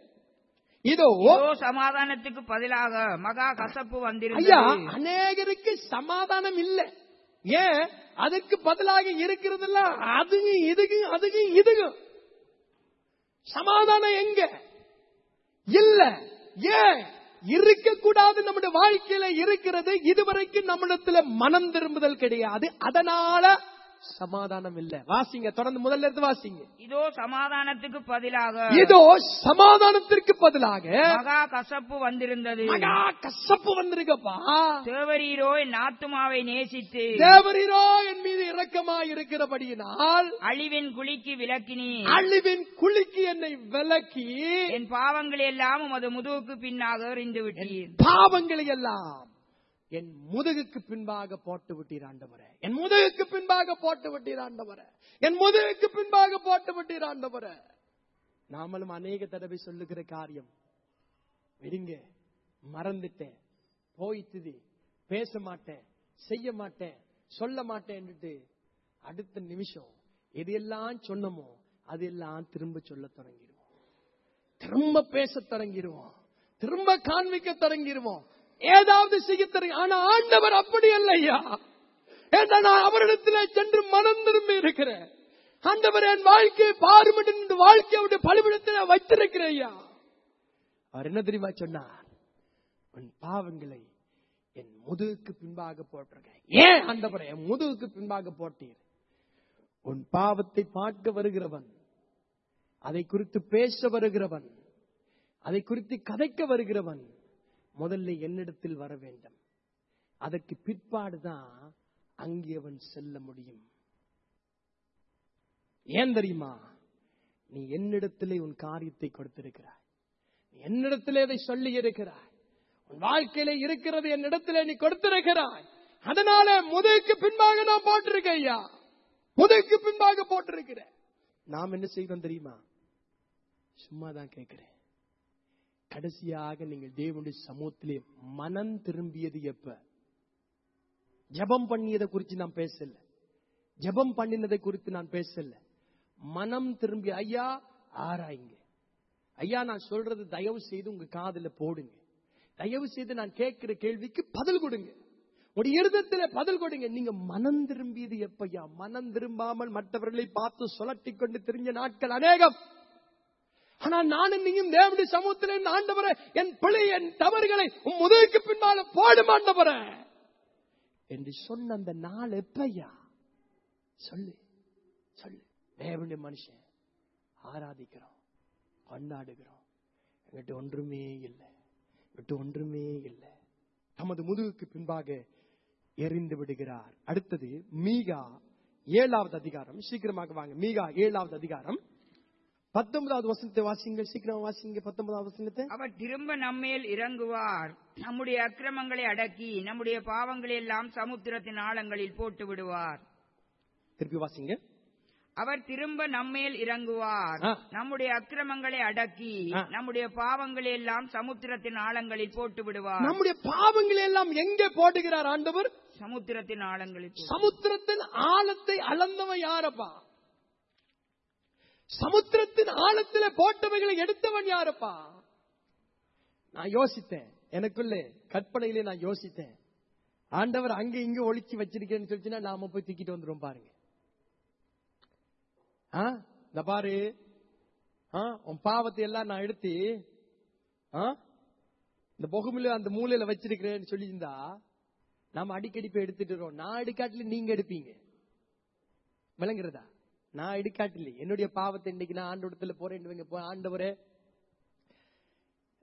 இதோ சமாதானத்துக்கு பதிலாக மகா கசப்பு வந்திருக்கிறது. ஐயா, அநேகருக்கு சமாதானம் இல்லை. ஏன்? அதுக்கு பதிலாக இருக்கிறதெல்லாம் அதுவும் இதுக்கும் அதுக்கும் இதுக்கும். சமாதானம் எங்க இல்ல? ஏன் இருக்க கூடாது? நம்முடைய வாழ்க்கையில இருக்கிறது. இதுவரைக்கும் நம்மிடத்துல மனம் திரும்புதல் கிடையாது, அதனால சமாதானம் இல்ல. வாசிங்க, தொடர்ந்து முதல்ல இருந்து வாசிங்க. இதோ சமாதானத்துக்கு பதிலாக இதோ சமாதானத்திற்கு பதிலாக மகா கசப்பு வந்திருந்தது. மகா கசப்பு வந்திருக்கப்பா. தேவரீரோ என் ஆத்துமாவை நேசித்து தேவரீரோ என் மீது இரக்கமாய் இருக்கிறபடியினால் அழிவின் குழிக்கு விலக்கினி அழிவின் குழிக்கு என்னை விலக்கி என் பாவங்களை எல்லாம் உமது முதுகுக்கு பின்னாக எறிந்து விட்டீர். பாவங்களை எல்லாம் என் முதுகுக்கு பின்பாக போட்டு விட்டீர் ஆண்டவரே. என் முதுகுக்கு பின்பாக போட்டு விட்டீர் ஆண்டவரே. என் முதுகுக்கு பின்பாக போட்டு விட்டீர் ஆண்டவரே. நாமளும் அநேக தடவை சொல்லுகிற காரியம், விடுங்க, மறந்துட்டேன், போயிட்டுது, பேச மாட்டேன், செய்ய மாட்டேன், சொல்ல மாட்டேன், அடுத்த நிமிஷம் எதையெல்லாம் சொன்னமோ அதெல்லாம் திரும்ப சொல்ல தொடங்கிடுவோம், திரும்ப பேச தொடங்கிடுவோம், திரும்ப காண்பிக்க தொடங்கிடுவோம், ஏதாவது செய்ய தருங்க. ஆனா ஆண்டவர் அப்படி இல்லையா. நான் அவரிடத்தில் சென்று மனம் திரும்பி இருக்கிறேன். ஆண்டவர் என் வாழ்க்கையை பாருமட்டு வாழ்க்கையுடைய பலிபீடத்தில் வைத்திருக்கிறேன் ஐயா. அவர் என்ன தெரியுமா சொன்னார்? உன் பாவங்களை என் முதுகுக்கு பின்பாக போட்டிருக்கேன். ஏன் ஆண்டவரே என் முதுகுக்கு பின்பாக போட்டீர்? உன் பாவத்தை பார்க்க வருகிறவன், அதை குறித்து பேச வருகிறவன், அதை குறித்து கதைக்க வருகிறவன் முதல்ல என்னிடத்தில் வர வேண்டும். அதற்கு பிற்பாடுதான் அங்கே அவன் செல்ல முடியும். ஏன் தெரியுமா? நீ என்னிடத்திலே உன் காரியத்தை கொடுத்திருக்கிறாய், நீ என்னிடத்திலே அதை சொல்லி இருக்கிறாய், உன் வாழ்க்கையில இருக்கிறது என்னிடத்திலே நீ கொடுத்திருக்கிறாய். அதனால முதுகுக்கு பின்பாக நான் போட்டிருக்கேன் ஐயா, முதுகுக்கு பின்பாக போட்டிருக்கிறேன். நாம் என்ன செய்வோம் தெரியுமா? சும்மாதான் கேட்கிறேன். கடைசியாக நீங்கள் தேவனுடைய சமூகத்திலே மனம் திரும்பியது எப்ப? ஜெபம் பண்ணியதை குறித்து நான் பேசல, ஜெபம் பண்ணினதை குறித்து நான் பேசல. மனம் திரும்பி ஐயா ஆராய்ங்க. ஐயா நான் சொல்றது தயவு செய்து உங்க காதுல போடுங்க. தயவு செய்து நான் கேட்கிற கேள்விக்கு பதில் கொடுங்க. ஒரு இருதயத்தில் பதில் கொடுங்க. நீங்க மனம் திரும்பியது எப்பையா? மனம் திரும்பாமல் மற்றவர்களை பார்த்து சுழட்டி கொண்டு திரிஞ்ச நாட்கள் அநேகம். ஆனா நானும் நீயும் தேவனுடைய சமூகத்தில் ஆண்டவரே என் பிழை என் தவறுகளை உன் முதுகுக்கு பின்னால போடும் ஆண்டவரே என்று சொன்ன அந்த நாள் எப்பையா? சொல்லு சொல்லு. தேவனுடைய மனுஷன் ஆராதிக்கிறோம், கொண்டாடுகிறோம், எங்கிட்ட ஒன்றுமே இல்லை, எங்கிட்ட ஒன்றுமே இல்லை. தமது முதுகுக்கு பின்பாக எறிந்து விடுகிறார். அடுத்தது மீகா ஏழாவது அதிகாரம். சீக்கிரமாக வாங்க. மீகா ஏழாவது அதிகாரம் பத்தொன்பதாவது வசனத்தை வாசிங்க. சீக்கிரம் வாசிங்க பத்தொன்பதாவது வசனத்தை. அவர் திரும்ப நம்மேல் இறங்குவார், நம்முடைய அக்கிரமங்களை அடக்கி நம்முடைய பாவங்களை எல்லாம் சமுத்திரத்தின் ஆழங்களில் போட்டு விடுவார். திருப்பி வாசிங்க. அவர் திரும்ப நம்மேல் இறங்குவார், நம்முடைய அக்கிரமங்களை அடக்கி நம்முடைய பாவங்களை எல்லாம் சமுத்திரத்தின் ஆழங்களில் போட்டு விடுவார். நம்முடைய பாவங்களை எல்லாம் எங்கே போடுகிறார் ஆண்டவர்? சமுத்திரத்தின் ஆழங்களில். சமுத்திரத்தின் ஆழத்தை அளந்தவன் யாரப்பா? சமுத்திரத்தின் ஆழத்துல போட்டவைகளை எடுத்தவன் யாரப்பா? நான் யோசித்தேன், எனக்குள்ளே கற்பனையிலே நான் யோசித்தேன், ஆண்டவர் அங்க இங்க ஒளிச்சு வச்சிருக்கேன்னு சொல்லிச்சுன்னா நாம போய் தூக்கிட்டு வந்துரும் பாருங்க. இந்த பாரு, உன் பாவத்தை எல்லாம் நான் எடுத்து இந்த பொகுமில அந்த மூலையில வச்சிருக்கிறேன்னு சொல்லியிருந்தா நாம அடிக்கடி போய் எடுத்துட்டு இருக்கோம். நான் எடுக்காட்டில நீங்க எடுப்பீங்க, விளங்குறதா? நான் எடுக்காட்டில என்னுடைய பாவத்தை இன்னைக்கு நான் ஆண்டவரத்துல போறேன், ஆண்டவரே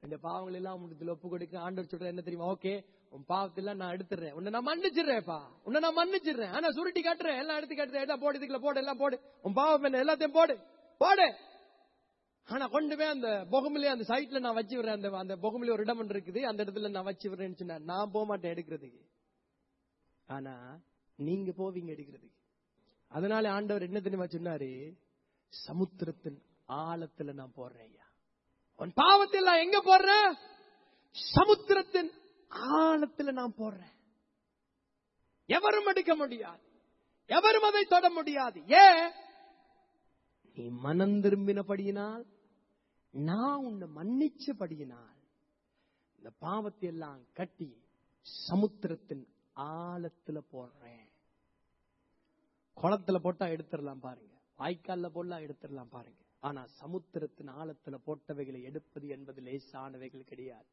இந்த பாவங்கள் எல்லாம் உன்னிடத்தில் ஒப்பு கொடுக்க ஆண்டவர் சொல்ற என்ன தெரியுமா? ஓகே, உன் பாவத்தெல்லாம் நான் எடுத்துறேன், உன்னை நான் மன்னிச்சிடுறேன்ப்பா, உன்னை நான் மன்னிச்சிடுறேன். ஆனா சுருட்டி காட்டுறேன், எல்லாம் எடுத்து காட்டுறேன், எல்லாம் போடு, இதுக்குள்ள போடு, எல்லாம் போடு, உன் பாவம் என்ன எல்லாத்தையும் போடு போடு. ஆனா கொண்டு போய் அந்த பொகமிலே அந்த சைட்ல நான் வச்சு விடுறேன், அந்த அந்த பொகமிலே ஒரு இடம் இருக்குது, அந்த இடத்துல நான் வச்சு விடுறேன்னு சொன்னா நான் போக மாட்டேன் எடுக்கிறதுக்கு. ஆனா நீங்க போவீங்க எடுக்கிறதுக்கு. அதனால ஆண்டவர் என்ன தெரியுமா சொன்னாரு? சமுத்திரத்தின் ஆழத்துல நான் போடுறேன் ஐயா. உன் பாவத்தை எல்லாம் எங்க போடுறேன்? சமுத்திரத்தின் ஆழத்துல நான் போடுறேன். எவரும் எடுக்க முடியாது, எவரும் அதை தொட முடியாது. ஏன்? நீ மனம் திரும்பினபடியினால், நான் உன்னை மன்னிச்சபடியினால் இந்த பாவத்தை எல்லாம் கட்டி சமுத்திரத்தின் ஆழத்துல போடுறேன். குளத்துல போட்டா எடுத்துடலாம் பாருங்க, வாய்க்கால்ல போடலாம் எடுத்துடலாம் பாருங்க. ஆனா சமுத்திரத்தின் ஆழத்துல போட்டவைகளை எடுப்பது என்பது லேசானவைகள் கிடையாது,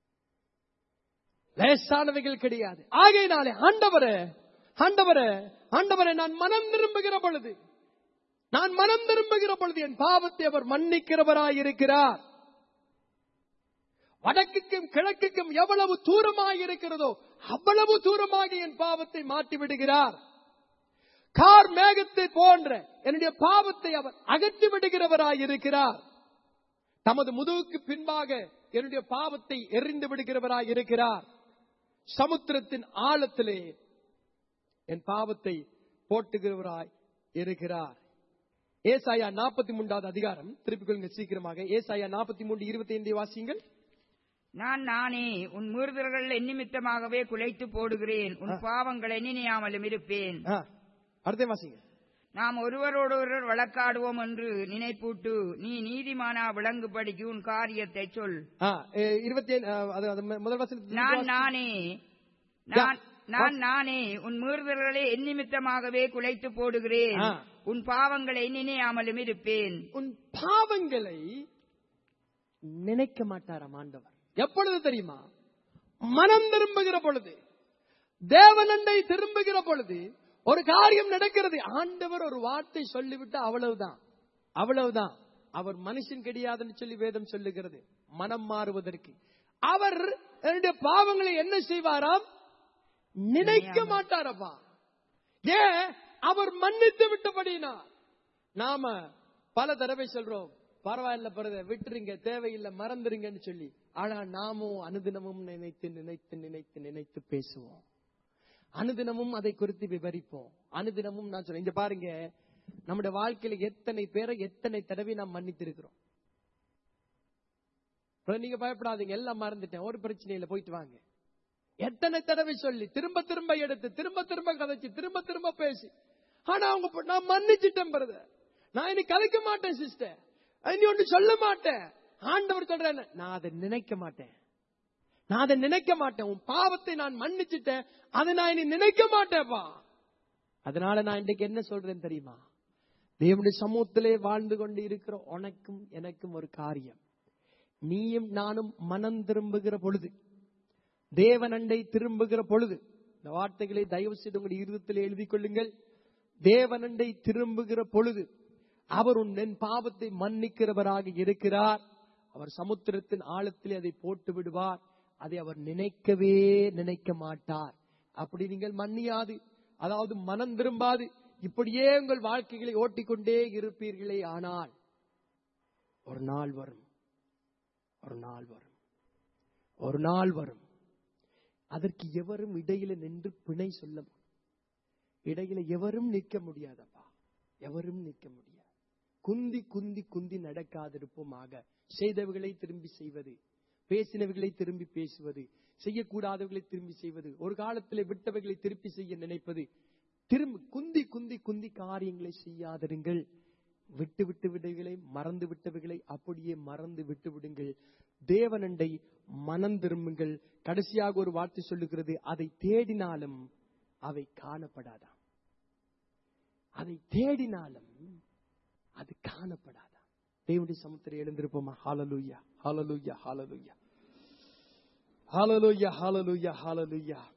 லேசானவைகள் கிடையாது. ஆகையினாலே ஆண்டவரே ஆண்டவரே ஆண்டவரே நான் மனம் திரும்புகிற பொழுது, நான் மனம் திரும்புகிற பொழுது என் பாவத்தை அவர் மன்னிக்கிறவராயிருக்கிறார். வடக்குக்கும் கிழக்குக்கும் எவ்வளவு தூரமாக இருக்கிறதோ அவ்வளவு தூரமாக என் பாவத்தை மாற்றி விடுகிறார். கார் மேகத்தை போன்ற என்னுடைய பாவத்தை அவர் அகற்றி விடுகிறவராயிருக்கிறார். தமது முதுகுக்கு பின்பாக என்னுடைய பாவத்தை எறிந்து விடுகிறவராயிருக்கிறார். சமுத்திரத்தின் ஆழத்திலே என் பாவத்தை போட்டுகிறவராய் இருக்கிறார். ஏசாயா நாற்பத்தி மூன்றாவது அதிகாரம், திருப்பிக் கொள்ளுங்க சீக்கிரமாக. ஏசாயா நாற்பத்தி மூன்று இருபத்தி ஐந்து வாசியுங்கள். நான் நானே உன் மீறுதல்கள் நிமித்தமாகவே குலைத்து போடுகிறேன், உன் பாவங்களை நினையாமலும் இருப்பேன். அடுத்த வாசிங்க. நாம் ஒருவரோடு ஒருவர் வழக்காடுவோம் என்று நினைப்பூட்டு நீ நீதிமானா விளங்குபடிக்கு உன் காரியத்தை சொல். இருபத்தி முதல் வசனம். நான் நானே நான் நான் நானே உன் மீறுதல்களை எந்நிமித்தமாகவே குலைத்து போடுகிறேன், உன் பாவங்களை நினையாமலும் இருப்பேன். உன் பாவங்களை நினைக்க மாட்டாராம் ஆண்டவர். எப்பொழுது தெரியுமா? மனம் திரும்புகிற பொழுது, தேவனண்டை திரும்புகிற பொழுது ஒரு காரியம் நடக்கிறது. ஆண்டவர் ஒரு வார்த்தை சொல்லிவிட்டு அவ்வளவுதான், அவ்வளவுதான். அவர் மனுஷன் கிடையாதுன்னு சொல்லி வேதம் சொல்லுகிறது. மனம் மாறுவதற்கு அவர் என்னுடைய பாவங்களை என்ன செய்வாராம்? நினைக்க மாட்டாரப்பா. ஏன்? அவர் மன்னித்து விட்டபடினா. நாம பல தடவை சொல்றோம், பரவாயில்ல பரத விட்டுருங்க, தேவையில்லை, மறந்துருங்கன்னு சொல்லி. ஆனா நாமும் அனுதினமும் நினைத்து நினைத்து நினைத்து நினைத்து பேசுவோம், அனுதினமும் அதை குறித்து விவரிப்போம். அனுதினமும் நான் சொல்றேன், இங்க பாருங்க, நம்முடைய வாழ்க்கையில எத்தனை பேரை எத்தனை தடவை நாம் மன்னித்து இருக்கிறோம். நீங்க பயப்படாதீங்க, எல்லாம் மறந்துட்டேன், ஒரு பிரச்சனையில போயிட்டு வாங்க. எத்தனை தடவை சொல்லி திரும்ப திரும்ப எடுத்து திரும்ப திரும்ப கதைச்சு திரும்ப திரும்ப பேசி, ஆனா அவங்க நான் மன்னிச்சுட்டேன் பிரதர், நான் இனி கதைக்க மாட்டேன் சிஸ்டர், இனி ஒன்று சொல்ல மாட்டேன். ஆண்டவர் சொல்றேன், நான் அதை நினைக்க மாட்டேன், நான் அதை நினைக்க மாட்டேன். உன் பாவத்தை நான் மன்னிச்சுட்டேன், அதை நான் இனி நினைக்க மாட்டேன்ப்பா. அதனால நான் இன்றைக்கு என்ன சொல்றேன் தெரியுமா? தேவனுடைய சமூகத்திலே வாழ்ந்து கொண்டு இருக்கிற உனக்கும் எனக்கும் ஒரு காரியம். நீயும் நானும் மனம் திரும்புகிற பொழுது, தேவனண்டை திரும்புகிற பொழுது, இந்த வார்த்தைகளை தயவு செய்து உங்களுடைய இருதயத்தில் எழுதி கொள்ளுங்கள். தேவனண்டை திரும்புகிற பொழுது அவர் உன் பாவத்தை மன்னிக்கிறவராக இருக்கிறார். அவர் சமுத்திரத்தின் ஆழத்திலே அதை போட்டு விடுவார். அதை அவர் நினைக்கவே நினைக்க மாட்டார். அப்படி நீங்கள் மன்னியாது, அதாவது மனம் திரும்பாது இப்படியே உங்கள் வாழ்க்கைகளை ஓட்டிக்கொண்டே இருப்பீர்களே, ஆனால் ஒரு நாள் வரும், ஒரு நாள் வரும், ஒரு நாள் வரும். அதற்கு எவரும் இடையில நின்று பிணை சொல்ல, இடையில எவரும் நிற்க முடியாதப்பா, எவரும் நிற்க முடியாது. குந்தி குந்தி குந்தி நடக்காதிருப்போமாக. செய்தவர்களை திரும்பி செய்வது, பேசினவர்களை திரும்பி பேசுவது, செய்யக்கூடாதவர்களை திரும்பி செய்வது, ஒரு காலத்தில் விட்டவர்களை திருப்பி செய்ய நினைப்பது, திரும்பி குந்தி குந்தி குந்தி காரியங்களை செய்யாதிருங்கள். விட்டு விட்டு விடுகளை, மறந்து விட்டவைகளை அப்படியே மறந்து விட்டு விடுங்கள். தேவனண்டை மனம் திரும்புங்கள். கடைசியாக ஒரு வார்த்தை சொல்லுகிறது, அதை தேடினாலும் அவை காணப்படாதாம். அதை தேடினாலும் அது காணப்படாதாம். தேவனுடைய சமுத்திரம் எழுந்திருப்போமா? ஹalleluya, ஹalleluya, ஹalleluya, ஹalleluya, ஹalleluya, ஹalleluya.